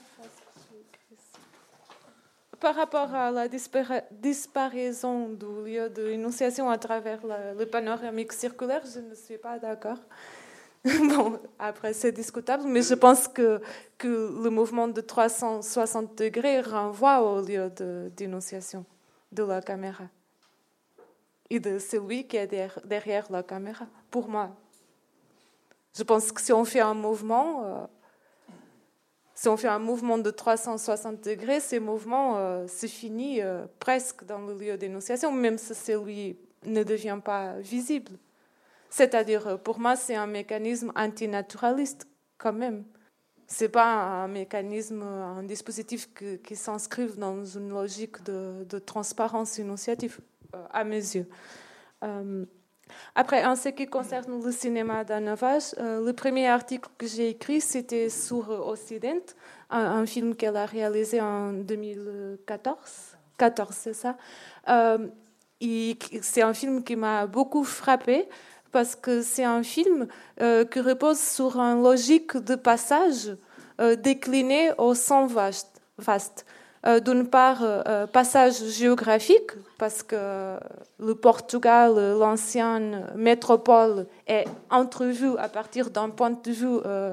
par rapport à la dispara- disparition du lieu de l'énonciation à travers la, le panoramique circulaire, je ne suis pas d'accord. Bon, après, c'est discutable, mais je pense que, que le mouvement de trois cent soixante degrés renvoie au lieu de, d'énonciation de la caméra et de celui qui est derrière, derrière la caméra, pour moi. Je pense que si on fait un mouvement, euh, si on fait un mouvement de trois cent soixante degrés, ce mouvement euh, se finit euh, presque dans le lieu d'énonciation, même si celui ne devient pas visible. C'est-à-dire, pour moi, c'est un mécanisme antinaturaliste, quand même. Ce n'est pas un mécanisme, un dispositif qui, qui s'inscrive dans une logique de, de transparence énonciative, à mes yeux. Euh, après, en ce qui concerne le cinéma d'Anavage, euh, le premier article que j'ai écrit, c'était sur Occident, un, un film qu'elle a réalisé en deux mille quatorze. quatorze, c'est ça. Euh, et c'est un film qui m'a beaucoup frappée, parce que c'est un film euh, qui repose sur une logique de passage euh, déclinée au sens vaste. vaste. Euh, d'une part, euh, passage géographique, parce que le Portugal, l'ancienne métropole, est entrevue à partir d'un point de vue euh,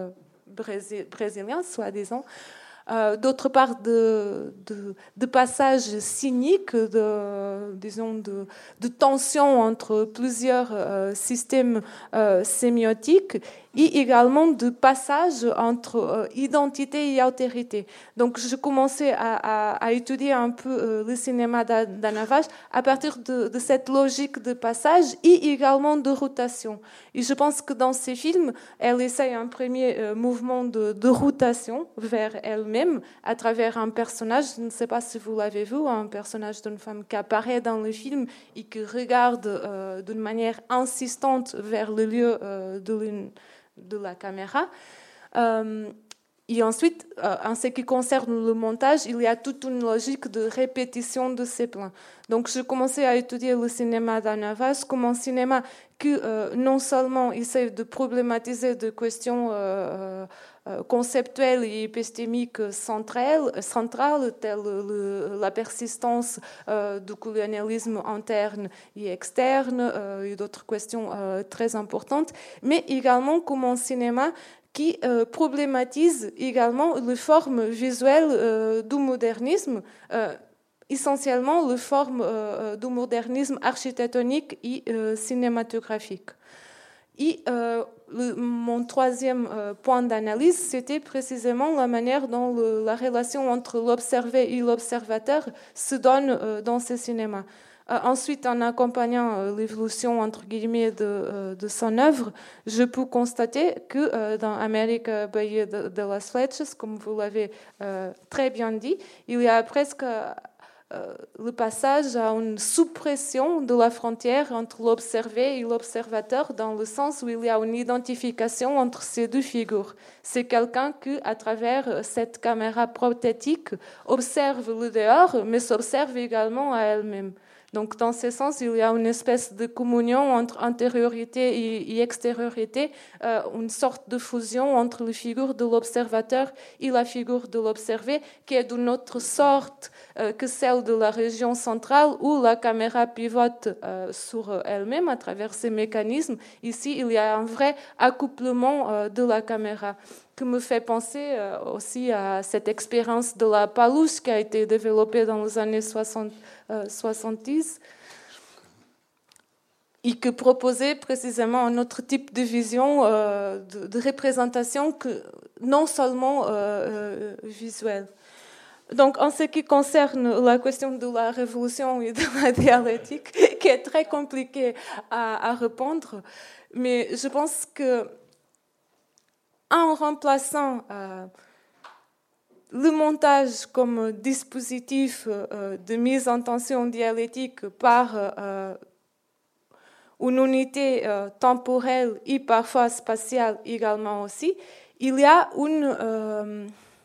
brésilien, soi-disant. Euh, d'autre part, de, de, de passages cyniques, de, disons, de, de tensions entre plusieurs euh, systèmes euh, sémiotiques, et également de passages entre euh, identité et altérité. Donc, je commençais à, à, à étudier un peu euh, le cinéma d'Anna Vash à partir de, de cette logique de passage et également de rotation. Et je pense que dans ces films, elle essaye un premier euh, mouvement de, de rotation vers elle-même à travers un personnage, je ne sais pas si vous l'avez vu, un personnage d'une femme qui apparaît dans le film et qui regarde euh, d'une manière insistante vers le lieu euh, de l'une de la caméra. Euh, et ensuite, euh, en ce qui concerne le montage, il y a toute une logique de répétition de ces plans. Donc, je commençais à étudier le cinéma d'Anna Vash comme un cinéma qui euh, non seulement essaie de problématiser des questions euh, euh, conceptuelles et épistémiques centrales, centrales telles le, la persistance euh, du colonialisme interne et externe euh, et d'autres questions euh, très importantes, mais également comme un cinéma qui euh, problématise également les formes visuelles euh, du modernisme, euh, essentiellement les formes euh, du modernisme architectonique et euh, cinématographique. Et euh, le, mon troisième euh, point d'analyse, c'était précisément la manière dont le, la relation entre l'observé et l'observateur se donne euh, dans ce cinéma. Euh, ensuite, en accompagnant euh, l'évolution entre guillemets de, euh, de son œuvre, je peux constater que euh, dans América Bahía de, de las Flechas, comme vous l'avez euh, très bien dit, il y a presque euh, le passage à une suppression de la frontière entre l'observé et l'observateur, dans le sens où il y a une identification entre ces deux figures. C'est quelqu'un qui, à travers cette caméra prothétique, observe le dehors, mais s'observe également à elle-même. Donc, dans ce sens, il y a une espèce de communion entre intériorité et, et extériorité, euh, une sorte de fusion entre la figure de l'observateur et la figure de l'observé, qui est d'une autre sorte euh, que celle de la région centrale, où la caméra pivote euh, sur elle-même à travers ces mécanismes. Ici, il y a un vrai accouplement euh, de la caméra, qui me fait penser euh, aussi à cette expérience de la palouche qui a été développée dans les années soixante, euh, soixante-dix et qui proposait précisément un autre type de vision, euh, de, de représentation que non seulement euh, euh, visuelle. Donc, en ce qui concerne la question de la révolution et de la dialectique, qui est très compliquée à, à répondre, mais je pense que en remplaçant euh, le montage comme dispositif euh, de mise en tension dialectique par euh, une unité euh, temporelle et parfois spatiale également aussi, il y a une... Euh,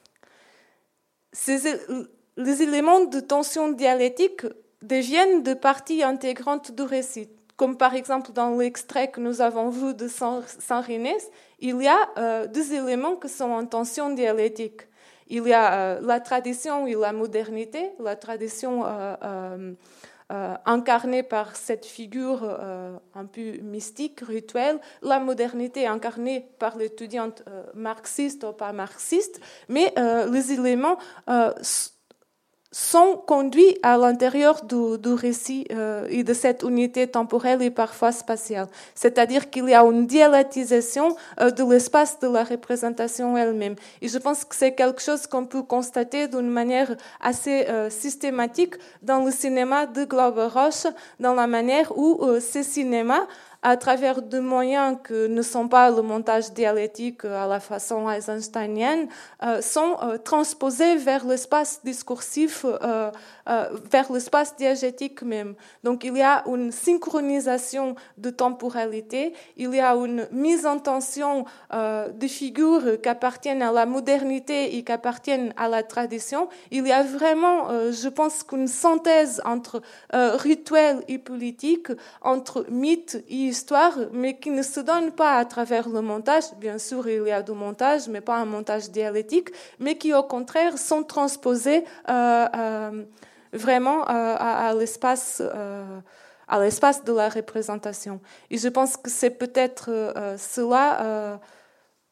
ces, les éléments de tension dialectique deviennent des parties intégrantes du récit. Comme par exemple dans l'extrait que nous avons vu de Sanrines, il y a euh, deux éléments qui sont en tension dialectique. Il y a euh, la tradition et la modernité, la tradition euh, euh, euh, incarnée par cette figure euh, un peu mystique, rituelle, la modernité incarnée par l'étudiante euh, marxiste ou pas marxiste, mais euh, les éléments euh, sont conduits à l'intérieur du, du récit euh, et de cette unité temporelle et parfois spatiale. C'est-à-dire qu'il y a une dialectisation euh, de l'espace de la représentation elle-même. Et je pense que c'est quelque chose qu'on peut constater d'une manière assez euh, systématique dans le cinéma de Glauber Rocha, dans la manière où euh, ce cinéma, à travers des moyens que ne sont pas le montage dialectique à la façon eisensteinienne, euh, sont euh, transposés vers l'espace discursif, euh, euh, vers l'espace diégétique même. Donc il y a une synchronisation de temporalité, il y a une mise en tension euh, de figures qui appartiennent à la modernité et qui appartiennent à la tradition. Il y a vraiment, euh, je pense, qu'une synthèse entre euh, rituel et politique, entre mythe et histoire, mais qui ne se donne pas à travers le montage. Bien sûr, il y a du montage, mais pas un montage dialectique, mais qui, au contraire, sont transposés euh, euh, vraiment euh, à, à l'espace, euh, à l'espace de la représentation. Et je pense que c'est peut-être euh, cela, euh,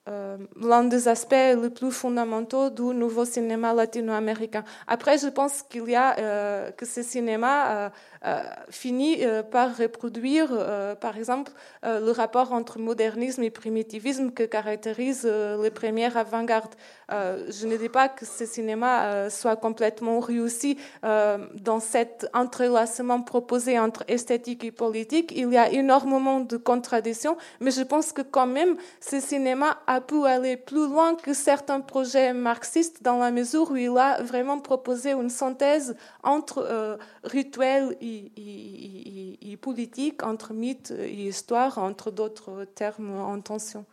euh, l'un des aspects les plus fondamentaux du nouveau cinéma latino-américain. Après, je pense qu'il y a euh, que ce cinéma euh, euh, finit euh, par reproduire, euh, par exemple, euh, le rapport entre modernisme et primitivisme que caractérise euh, les premières avant-gardes. Euh, je ne dis pas que ce cinéma euh, soit complètement réussi euh, dans cet entrelacement proposé entre esthétique et politique. Il y a énormément de contradictions, mais je pense que quand même, ce cinéma a pu aller plus loin que certains projets marxistes dans la mesure où il a vraiment proposé une synthèse entre euh, rituel et, et, et, et politique, entre mythe et histoire, entre d'autres termes en tension.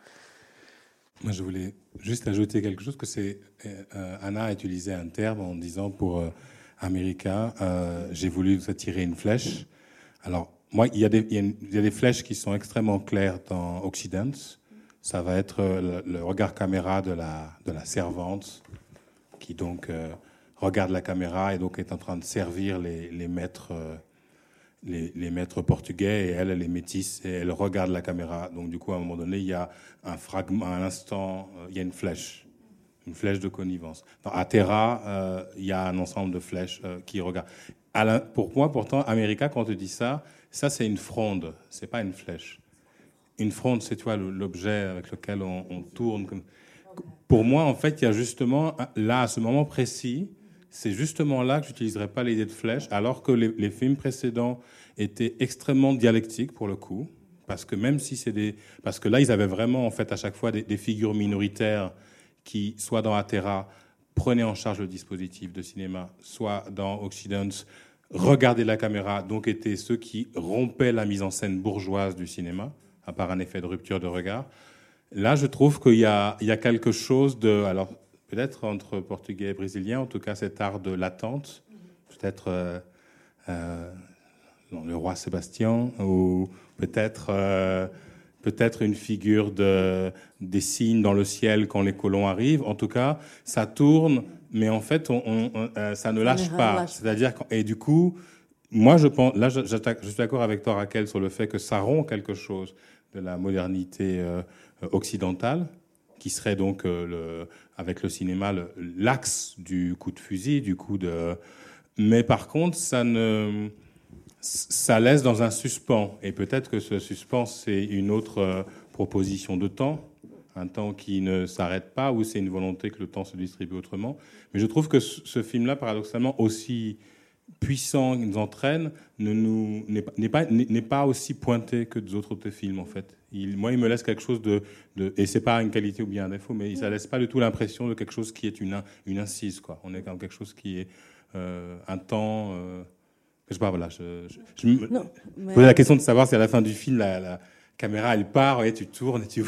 Moi, je voulais juste ajouter quelque chose, que c'est euh, Anna a utilisé un terme en disant pour euh, America, euh, j'ai voulu tirer une flèche. Alors, moi, il y, a des, il, y a une, il y a des flèches qui sont extrêmement claires dans Occident. Ça va être le, le regard caméra de la, de la servante qui donc euh, regarde la caméra et donc est en train de servir les, les maîtres euh, les, les maîtres portugais, et elle, elle est métisse et elle regarde la caméra. Donc du coup, à un moment donné, il y a un fragment, à un instant, euh, il y a une flèche, une flèche de connivence. Dans Atera, euh, il y a un ensemble de flèches euh, qui regardent. À la, pour moi, pourtant, America, quand on te dit ça, ça c'est une fronde, c'est pas une flèche. Une fronde, c'est, tu vois, l'objet avec lequel on, on tourne. Pour moi, en fait, il y a justement, là, à ce moment précis, c'est justement là que j'utiliserais pas l'idée de flèche, alors que les, les films précédents étaient extrêmement dialectiques, pour le coup, parce que même si c'est des... Parce que là, ils avaient vraiment, en fait, à chaque fois, des, des figures minoritaires qui, soit dans Atera, prenaient en charge le dispositif de cinéma, soit dans Occident, regardaient la caméra, donc étaient ceux qui rompaient la mise en scène bourgeoise du cinéma, à part un effet de rupture de regard. Là, je trouve qu'il y a, il y a quelque chose de... Alors, peut-être entre portugais et brésilien, en tout cas cet art de l'attente, peut-être euh, euh, le roi Sébastien, ou peut-être, euh, peut-être une figure de, des signes dans le ciel quand les colons arrivent. En tout cas, ça tourne, mais en fait, on, on, on, euh, ça ne lâche pas. C'est-à-dire, et du coup, moi, je pense, là, je, je suis d'accord avec toi, Raquel, sur le fait que ça rompt quelque chose de la modernité euh, occidentale, qui serait donc, euh, le, avec le cinéma, le, l'axe du coup de fusil, du coup de... Mais par contre, ça ne... ça laisse dans un suspens. Et peut-être que ce suspens, c'est une autre euh, proposition de temps, un temps qui ne s'arrête pas, ou c'est une volonté que le temps se distribue autrement. Mais je trouve que ce, ce film-là, paradoxalement, aussi puissant qu'il nous entraîne, ne nous, n'est, n'est, pas, n'est pas aussi pointé que d'autres films, en fait. Il, moi, il me laisse quelque chose de, de... Et c'est pas une qualité ou bien un défaut, mais ça laisse pas du tout l'impression de quelque chose qui est une, une incise, quoi. On est dans quelque chose qui est euh, un temps... Euh, je sais pas, voilà. Je, je, je me non, mais... posais la question de savoir si à la fin du film, la, la caméra, elle part, et tu tournes, et tu...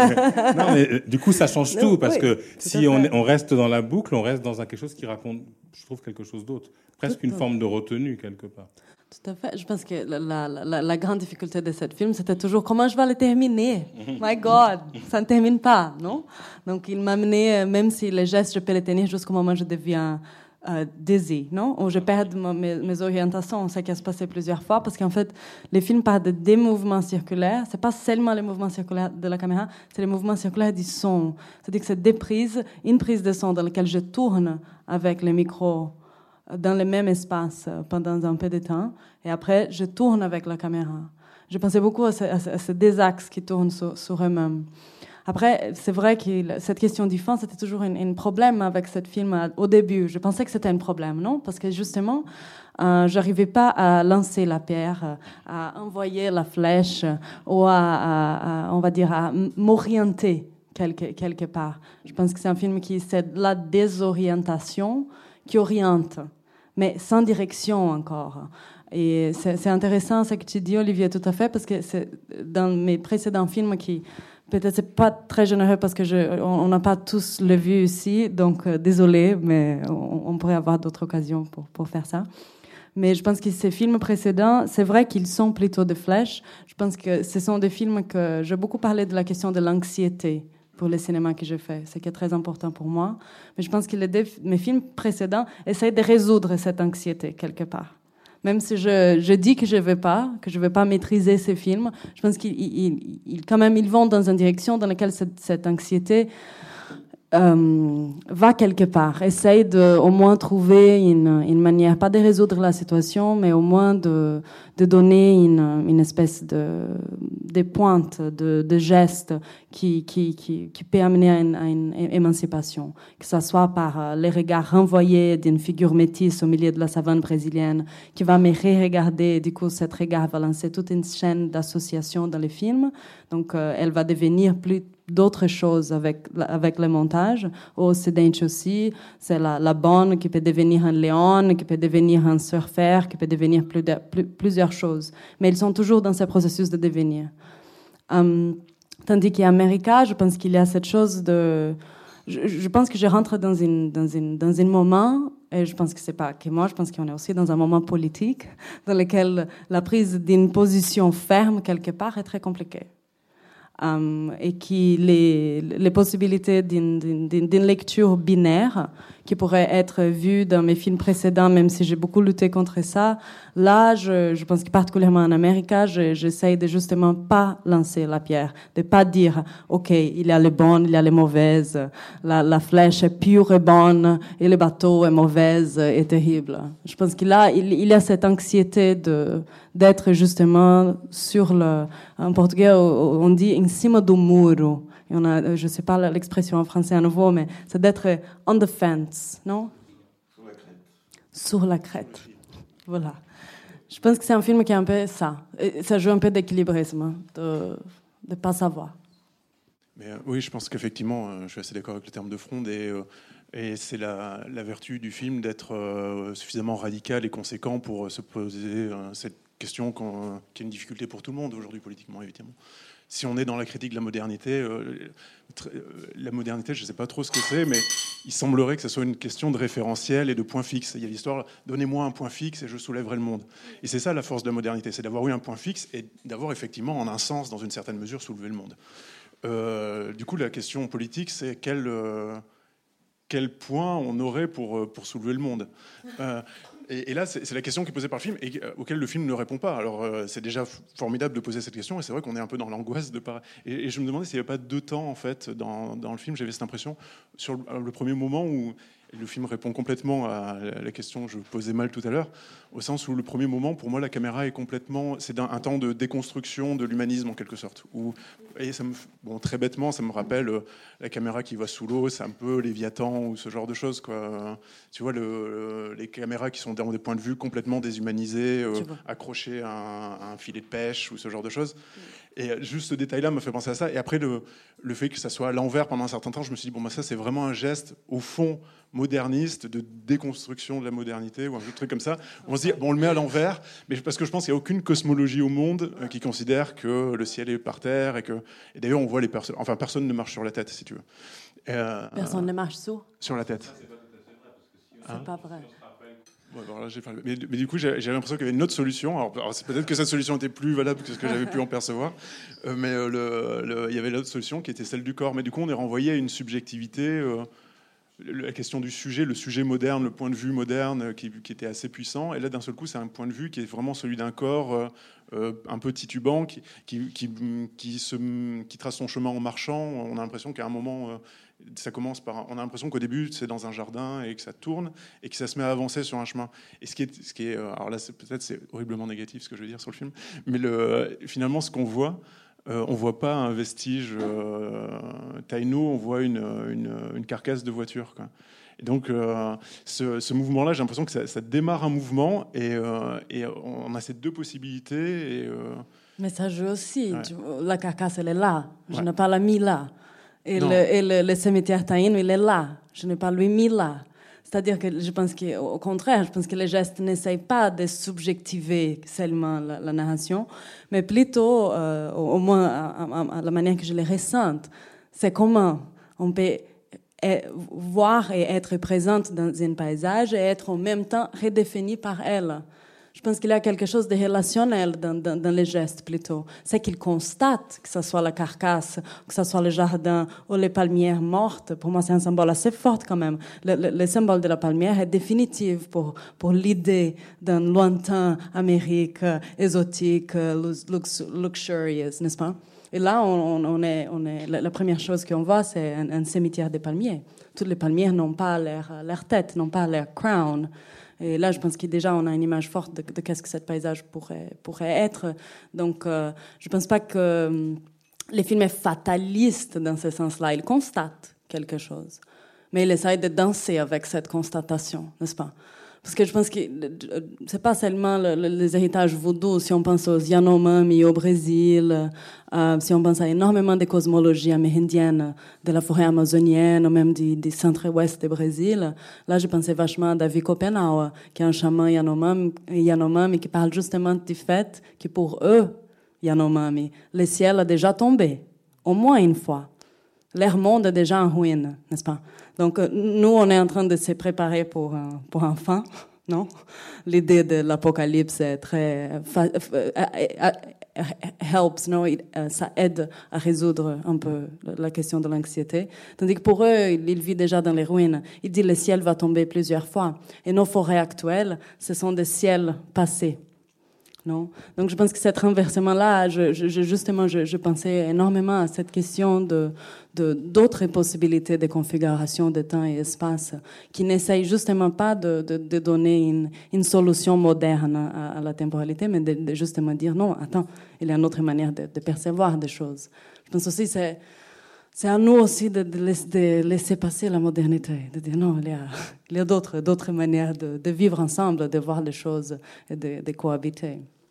non, mais du coup, ça change non, tout, parce oui, que si on, on reste dans la boucle, on reste dans un, quelque chose qui raconte, je trouve, quelque chose d'autre. Presque tout une forme de retenue, quelque part. Tout à fait. Je pense que la, la, la, la grande difficulté de ce film, c'était toujours comment je vais le terminer. My God, ça ne termine pas, non? Donc, il m'a amené, même si les gestes, je peux les tenir jusqu'au moment où je deviens euh, désir, non? Où je perds mes, mes orientations. Ça qui a se passé plusieurs fois, parce qu'en fait, les films parlent de des mouvements circulaires. C'est pas seulement les mouvements circulaires de la caméra, c'est les mouvements circulaires du son. C'est-à-dire que c'est des prises, une prise de son dans laquelle je tourne avec le micro dans le même espace pendant un peu de temps, et après, je tourne avec la caméra. Je pensais beaucoup à, ce, à, à ces deux axes qui tournent sur, sur eux-mêmes. Après, c'est vrai que cette question du fond, c'était toujours un, un problème avec ce film au début. Je pensais que c'était un problème, non? Parce que justement, euh, je n'arrivais pas à lancer la pierre, à envoyer la flèche, ou à, à, à on va dire, à m'orienter quelque, quelque part. Je pense que c'est un film qui, c'est de la désorientation, qui oriente, mais sans direction encore. Et c'est, c'est intéressant ce que tu dis, Olivier, tout à fait, parce que c'est dans mes précédents films qui, peut-être c'est pas très généreux parce que je, on n'a pas tous le vu ici, donc euh, désolé, mais on, on pourrait avoir d'autres occasions pour, pour faire ça. Mais je pense que ces films précédents, c'est vrai qu'ils sont plutôt des flèches. Je pense que ce sont des films que j'ai beaucoup parlé de la question de l'anxiété pour le cinéma que je fais, c'est qui est très important pour moi. Mais je pense que les deux, mes films précédents essayent de résoudre cette anxiété quelque part. Même si je, je dis que je ne vais pas, que je ne vais pas maîtriser ces films, je pense qu'ils ils, ils, quand même, ils vont dans une direction dans laquelle cette, cette anxiété euh, va quelque part. Essaye de au moins trouver une, une manière, pas de résoudre la situation, mais au moins de, de donner une, une espèce de, de pointe, de, de geste qui, qui, qui, qui peut amener à une, à une émancipation. Que ce soit par les regards renvoyés d'une figure métisse au milieu de la savane brésilienne, qui va me re-regarder, et du coup, cet regard va lancer toute une chaîne d'associations dans les films. Donc, euh, elle va devenir plus d'autres choses avec, avec le montage. Au Ocidente aussi, c'est la, la bonne qui peut devenir un lion, qui peut devenir un surfeur, qui peut devenir plus de, plus, plusieurs choses. Mais ils sont toujours dans ce processus de devenir. Um, tandis qu'en Amérique, je pense qu'il y a cette chose de... Je, je pense que je rentre dans, une, dans, une, dans un moment, et je pense que c'est pas que moi, je pense qu'on est aussi dans un moment politique dans lequel la prise d'une position ferme quelque part est très compliquée. Um, et qui les, les possibilités d'une, d'une, d'une lecture binaire qui pourrait être vue dans mes films précédents, même si j'ai beaucoup lutté contre ça, là, je, je pense que particulièrement en Amérique, je, j'essaye de justement pas lancer la pierre, de pas dire, OK, il y a les bonnes, il y a les mauvaises, la, la flèche est pure et bonne, et le bateau est mauvaise et terrible. Je pense qu'il a, il, il y a cette anxiété de, d'être justement sur le, en portugais, on dit em cima do muro. Et on a, je ne sais pas l'expression en français à nouveau, mais c'est d'être on the fence, non? Sur la crête. Sur la crête. Voilà. Je pense que c'est un film qui est un peu ça. Et ça joue un peu d'équilibrisme, de ne pas savoir. Mais, euh, oui, je pense qu'effectivement, euh, je suis assez d'accord avec le terme de fronde. Et, euh, et c'est la, la vertu du film d'être euh, suffisamment radical et conséquent pour euh, se poser euh, cette question qu'on, qui est une difficulté pour tout le monde aujourd'hui politiquement, évidemment. Si on est dans la critique de la modernité, euh, la modernité, je ne sais pas trop ce que c'est, mais il semblerait que ce soit une question de référentiel et de point fixe. Il y a l'histoire, donnez-moi un point fixe et je soulèverai le monde. Et c'est ça la force de la modernité, c'est d'avoir eu un point fixe et d'avoir effectivement, en un sens, dans une certaine mesure, soulevé le monde. Euh, du coup, la question politique, c'est quel, euh, quel point on aurait pour, pour soulever le monde. Euh, Et, et là, c'est, c'est la question qui est posée par le film et euh, auquel le film ne répond pas. Alors, euh, c'est déjà f- formidable de poser cette question, et c'est vrai qu'on est un peu dans l'angoisse de pas. Et, et je me demandais s'il n'y avait pas deux temps en fait dans, dans le film. J'avais cette impression sur le, le premier moment où le film répond complètement à la question que je posais mal tout à l'heure, au sens où le premier moment, pour moi, la caméra est complètement, c'est un, un temps de déconstruction de l'humanisme en quelque sorte. Où, et ça me, bon, très bêtement, ça me rappelle euh, la caméra qui va sous l'eau, c'est un peu Léviathan ou ce genre de choses, quoi. Tu vois, le, le, les caméras qui sont dans des points de vue complètement déshumanisés, euh, accrochées à un, à un filet de pêche ou ce genre de choses. Et juste ce détail-là me fait penser à ça. Et après, le, le fait que ça soit à l'envers pendant un certain temps, je me suis dit, bon, bah, ça, c'est vraiment un geste, au fond, moderniste, de déconstruction de la modernité, ou un truc comme ça. On se dit, bon, on le met à l'envers, mais parce que je pense qu'il n'y a aucune cosmologie au monde euh, qui considère que le ciel est par terre, et que... Et d'ailleurs, on voit les personnes... Enfin, personne ne marche sur la tête, si tu veux. Euh, personne ne marche sur Sur la tête. C'est hein? Pas vrai. Ouais, bon, là, j'ai pas... mais, mais du coup, j'ai, j'ai l'impression qu'il y avait une autre solution. Alors, alors c'est peut-être que cette solution était plus valable que ce que j'avais pu en percevoir, euh, mais euh, le, le, il y avait l'autre solution qui était celle du corps. Mais du coup, on est renvoyé à une subjectivité, euh, la question du sujet, le sujet moderne, le point de vue moderne, qui, qui était assez puissant. Et là, d'un seul coup, c'est un point de vue qui est vraiment celui d'un corps euh, euh, un peu titubant, qui, qui, qui, qui, se, qui trace son chemin en marchant. On a l'impression qu'à un moment... Euh, ça commence par, on a l'impression qu'au début c'est dans un jardin et que ça tourne et que ça se met à avancer sur un chemin. Et ce qui est, ce qui est, alors là c'est, peut-être c'est horriblement négatif ce que je veux dire sur le film, mais le, finalement ce qu'on voit, euh, on voit pas un vestige euh, Taino, on voit une, une, une carcasse de voiture, quoi. Et donc euh, ce, ce mouvement-là, j'ai l'impression que ça, ça démarre un mouvement et, euh, et on a ces deux possibilités. Et, euh, mais ça joue aussi. Ouais. Tu, la carcasse elle est là. Je ouais. n'ai pas la mis là. Et, le, et le, le cimetière taïno, il est là. Je n'ai pas lui mis là. C'est-à-dire que je pense qu'au contraire, je pense que les gestes n'essayent pas de subjectiver seulement la, la narration, mais plutôt, euh, au, au moins à, à, à la manière que je les ressente, c'est comment on peut voir et être présente dans un paysage et être en même temps redéfini par elle. Je pense qu'il y a quelque chose de relationnel dans, dans, dans les gestes plutôt. C'est qu'il constate, que ce soit la carcasse, que ce soit le jardin ou les palmières mortes. Pour moi, c'est un symbole assez fort quand même. Le, le, le symbole de la palmière est définitif pour, pour l'idée d'un lointain Amérique euh, exotique, euh, lux, luxurious, n'est-ce pas? Et là, on, on est, on est, la, la première chose qu'on voit, c'est un, un cimetière des palmiers. Toutes les palmières n'ont pas leur, leur tête, n'ont pas leur crown. Et là, je pense que déjà, on a une image forte de, de qu'est-ce que ce paysage pourrait, pourrait être. Donc, euh, je ne pense pas que euh, le film est fataliste dans ce sens-là. Il constate quelque chose. Mais il essaie de danser avec cette constatation, n'est-ce pas? Parce que je pense que c'est pas seulement le, le, les héritages vaudous. Si on pense aux Yanomami au Brésil, euh, si on pense à énormément de cosmologie amérindienne de la forêt amazonienne ou même du, du centre-ouest du Brésil, là, je pensais vachement à David Kopenhauer, qui est un chaman Yanomami, Yanomami qui parle justement du fait que pour eux, Yanomami, le ciel a déjà tombé, au moins une fois. Leur monde est déjà en ruine, n'est-ce pas? Donc, nous, on est en train de se préparer pour un, pour un fin, non? L'idée de l'apocalypse est très... helps, non? Ça aide à résoudre un peu la question de l'anxiété. Tandis que pour eux, ils vivent déjà dans les ruines. Ils disent que le ciel va tomber plusieurs fois. Et nos forêts actuelles, ce sont des ciels passés. Non? Donc je pense que cet renversement-là, je, je, justement, je, je pensais énormément à cette question de, de, d'autres possibilités de configuration de temps et espace qui n'essayent justement pas de, de, de donner une, une solution moderne à, à la temporalité, mais de, de justement dire non, attends, il y a une autre manière de, de percevoir des choses. Je pense aussi que c'est, c'est à nous aussi de, de, laisser, de laisser passer la modernité, de dire non, il y a, il y a d'autres, d'autres manières de, de vivre ensemble, de voir les choses et de, de cohabiter.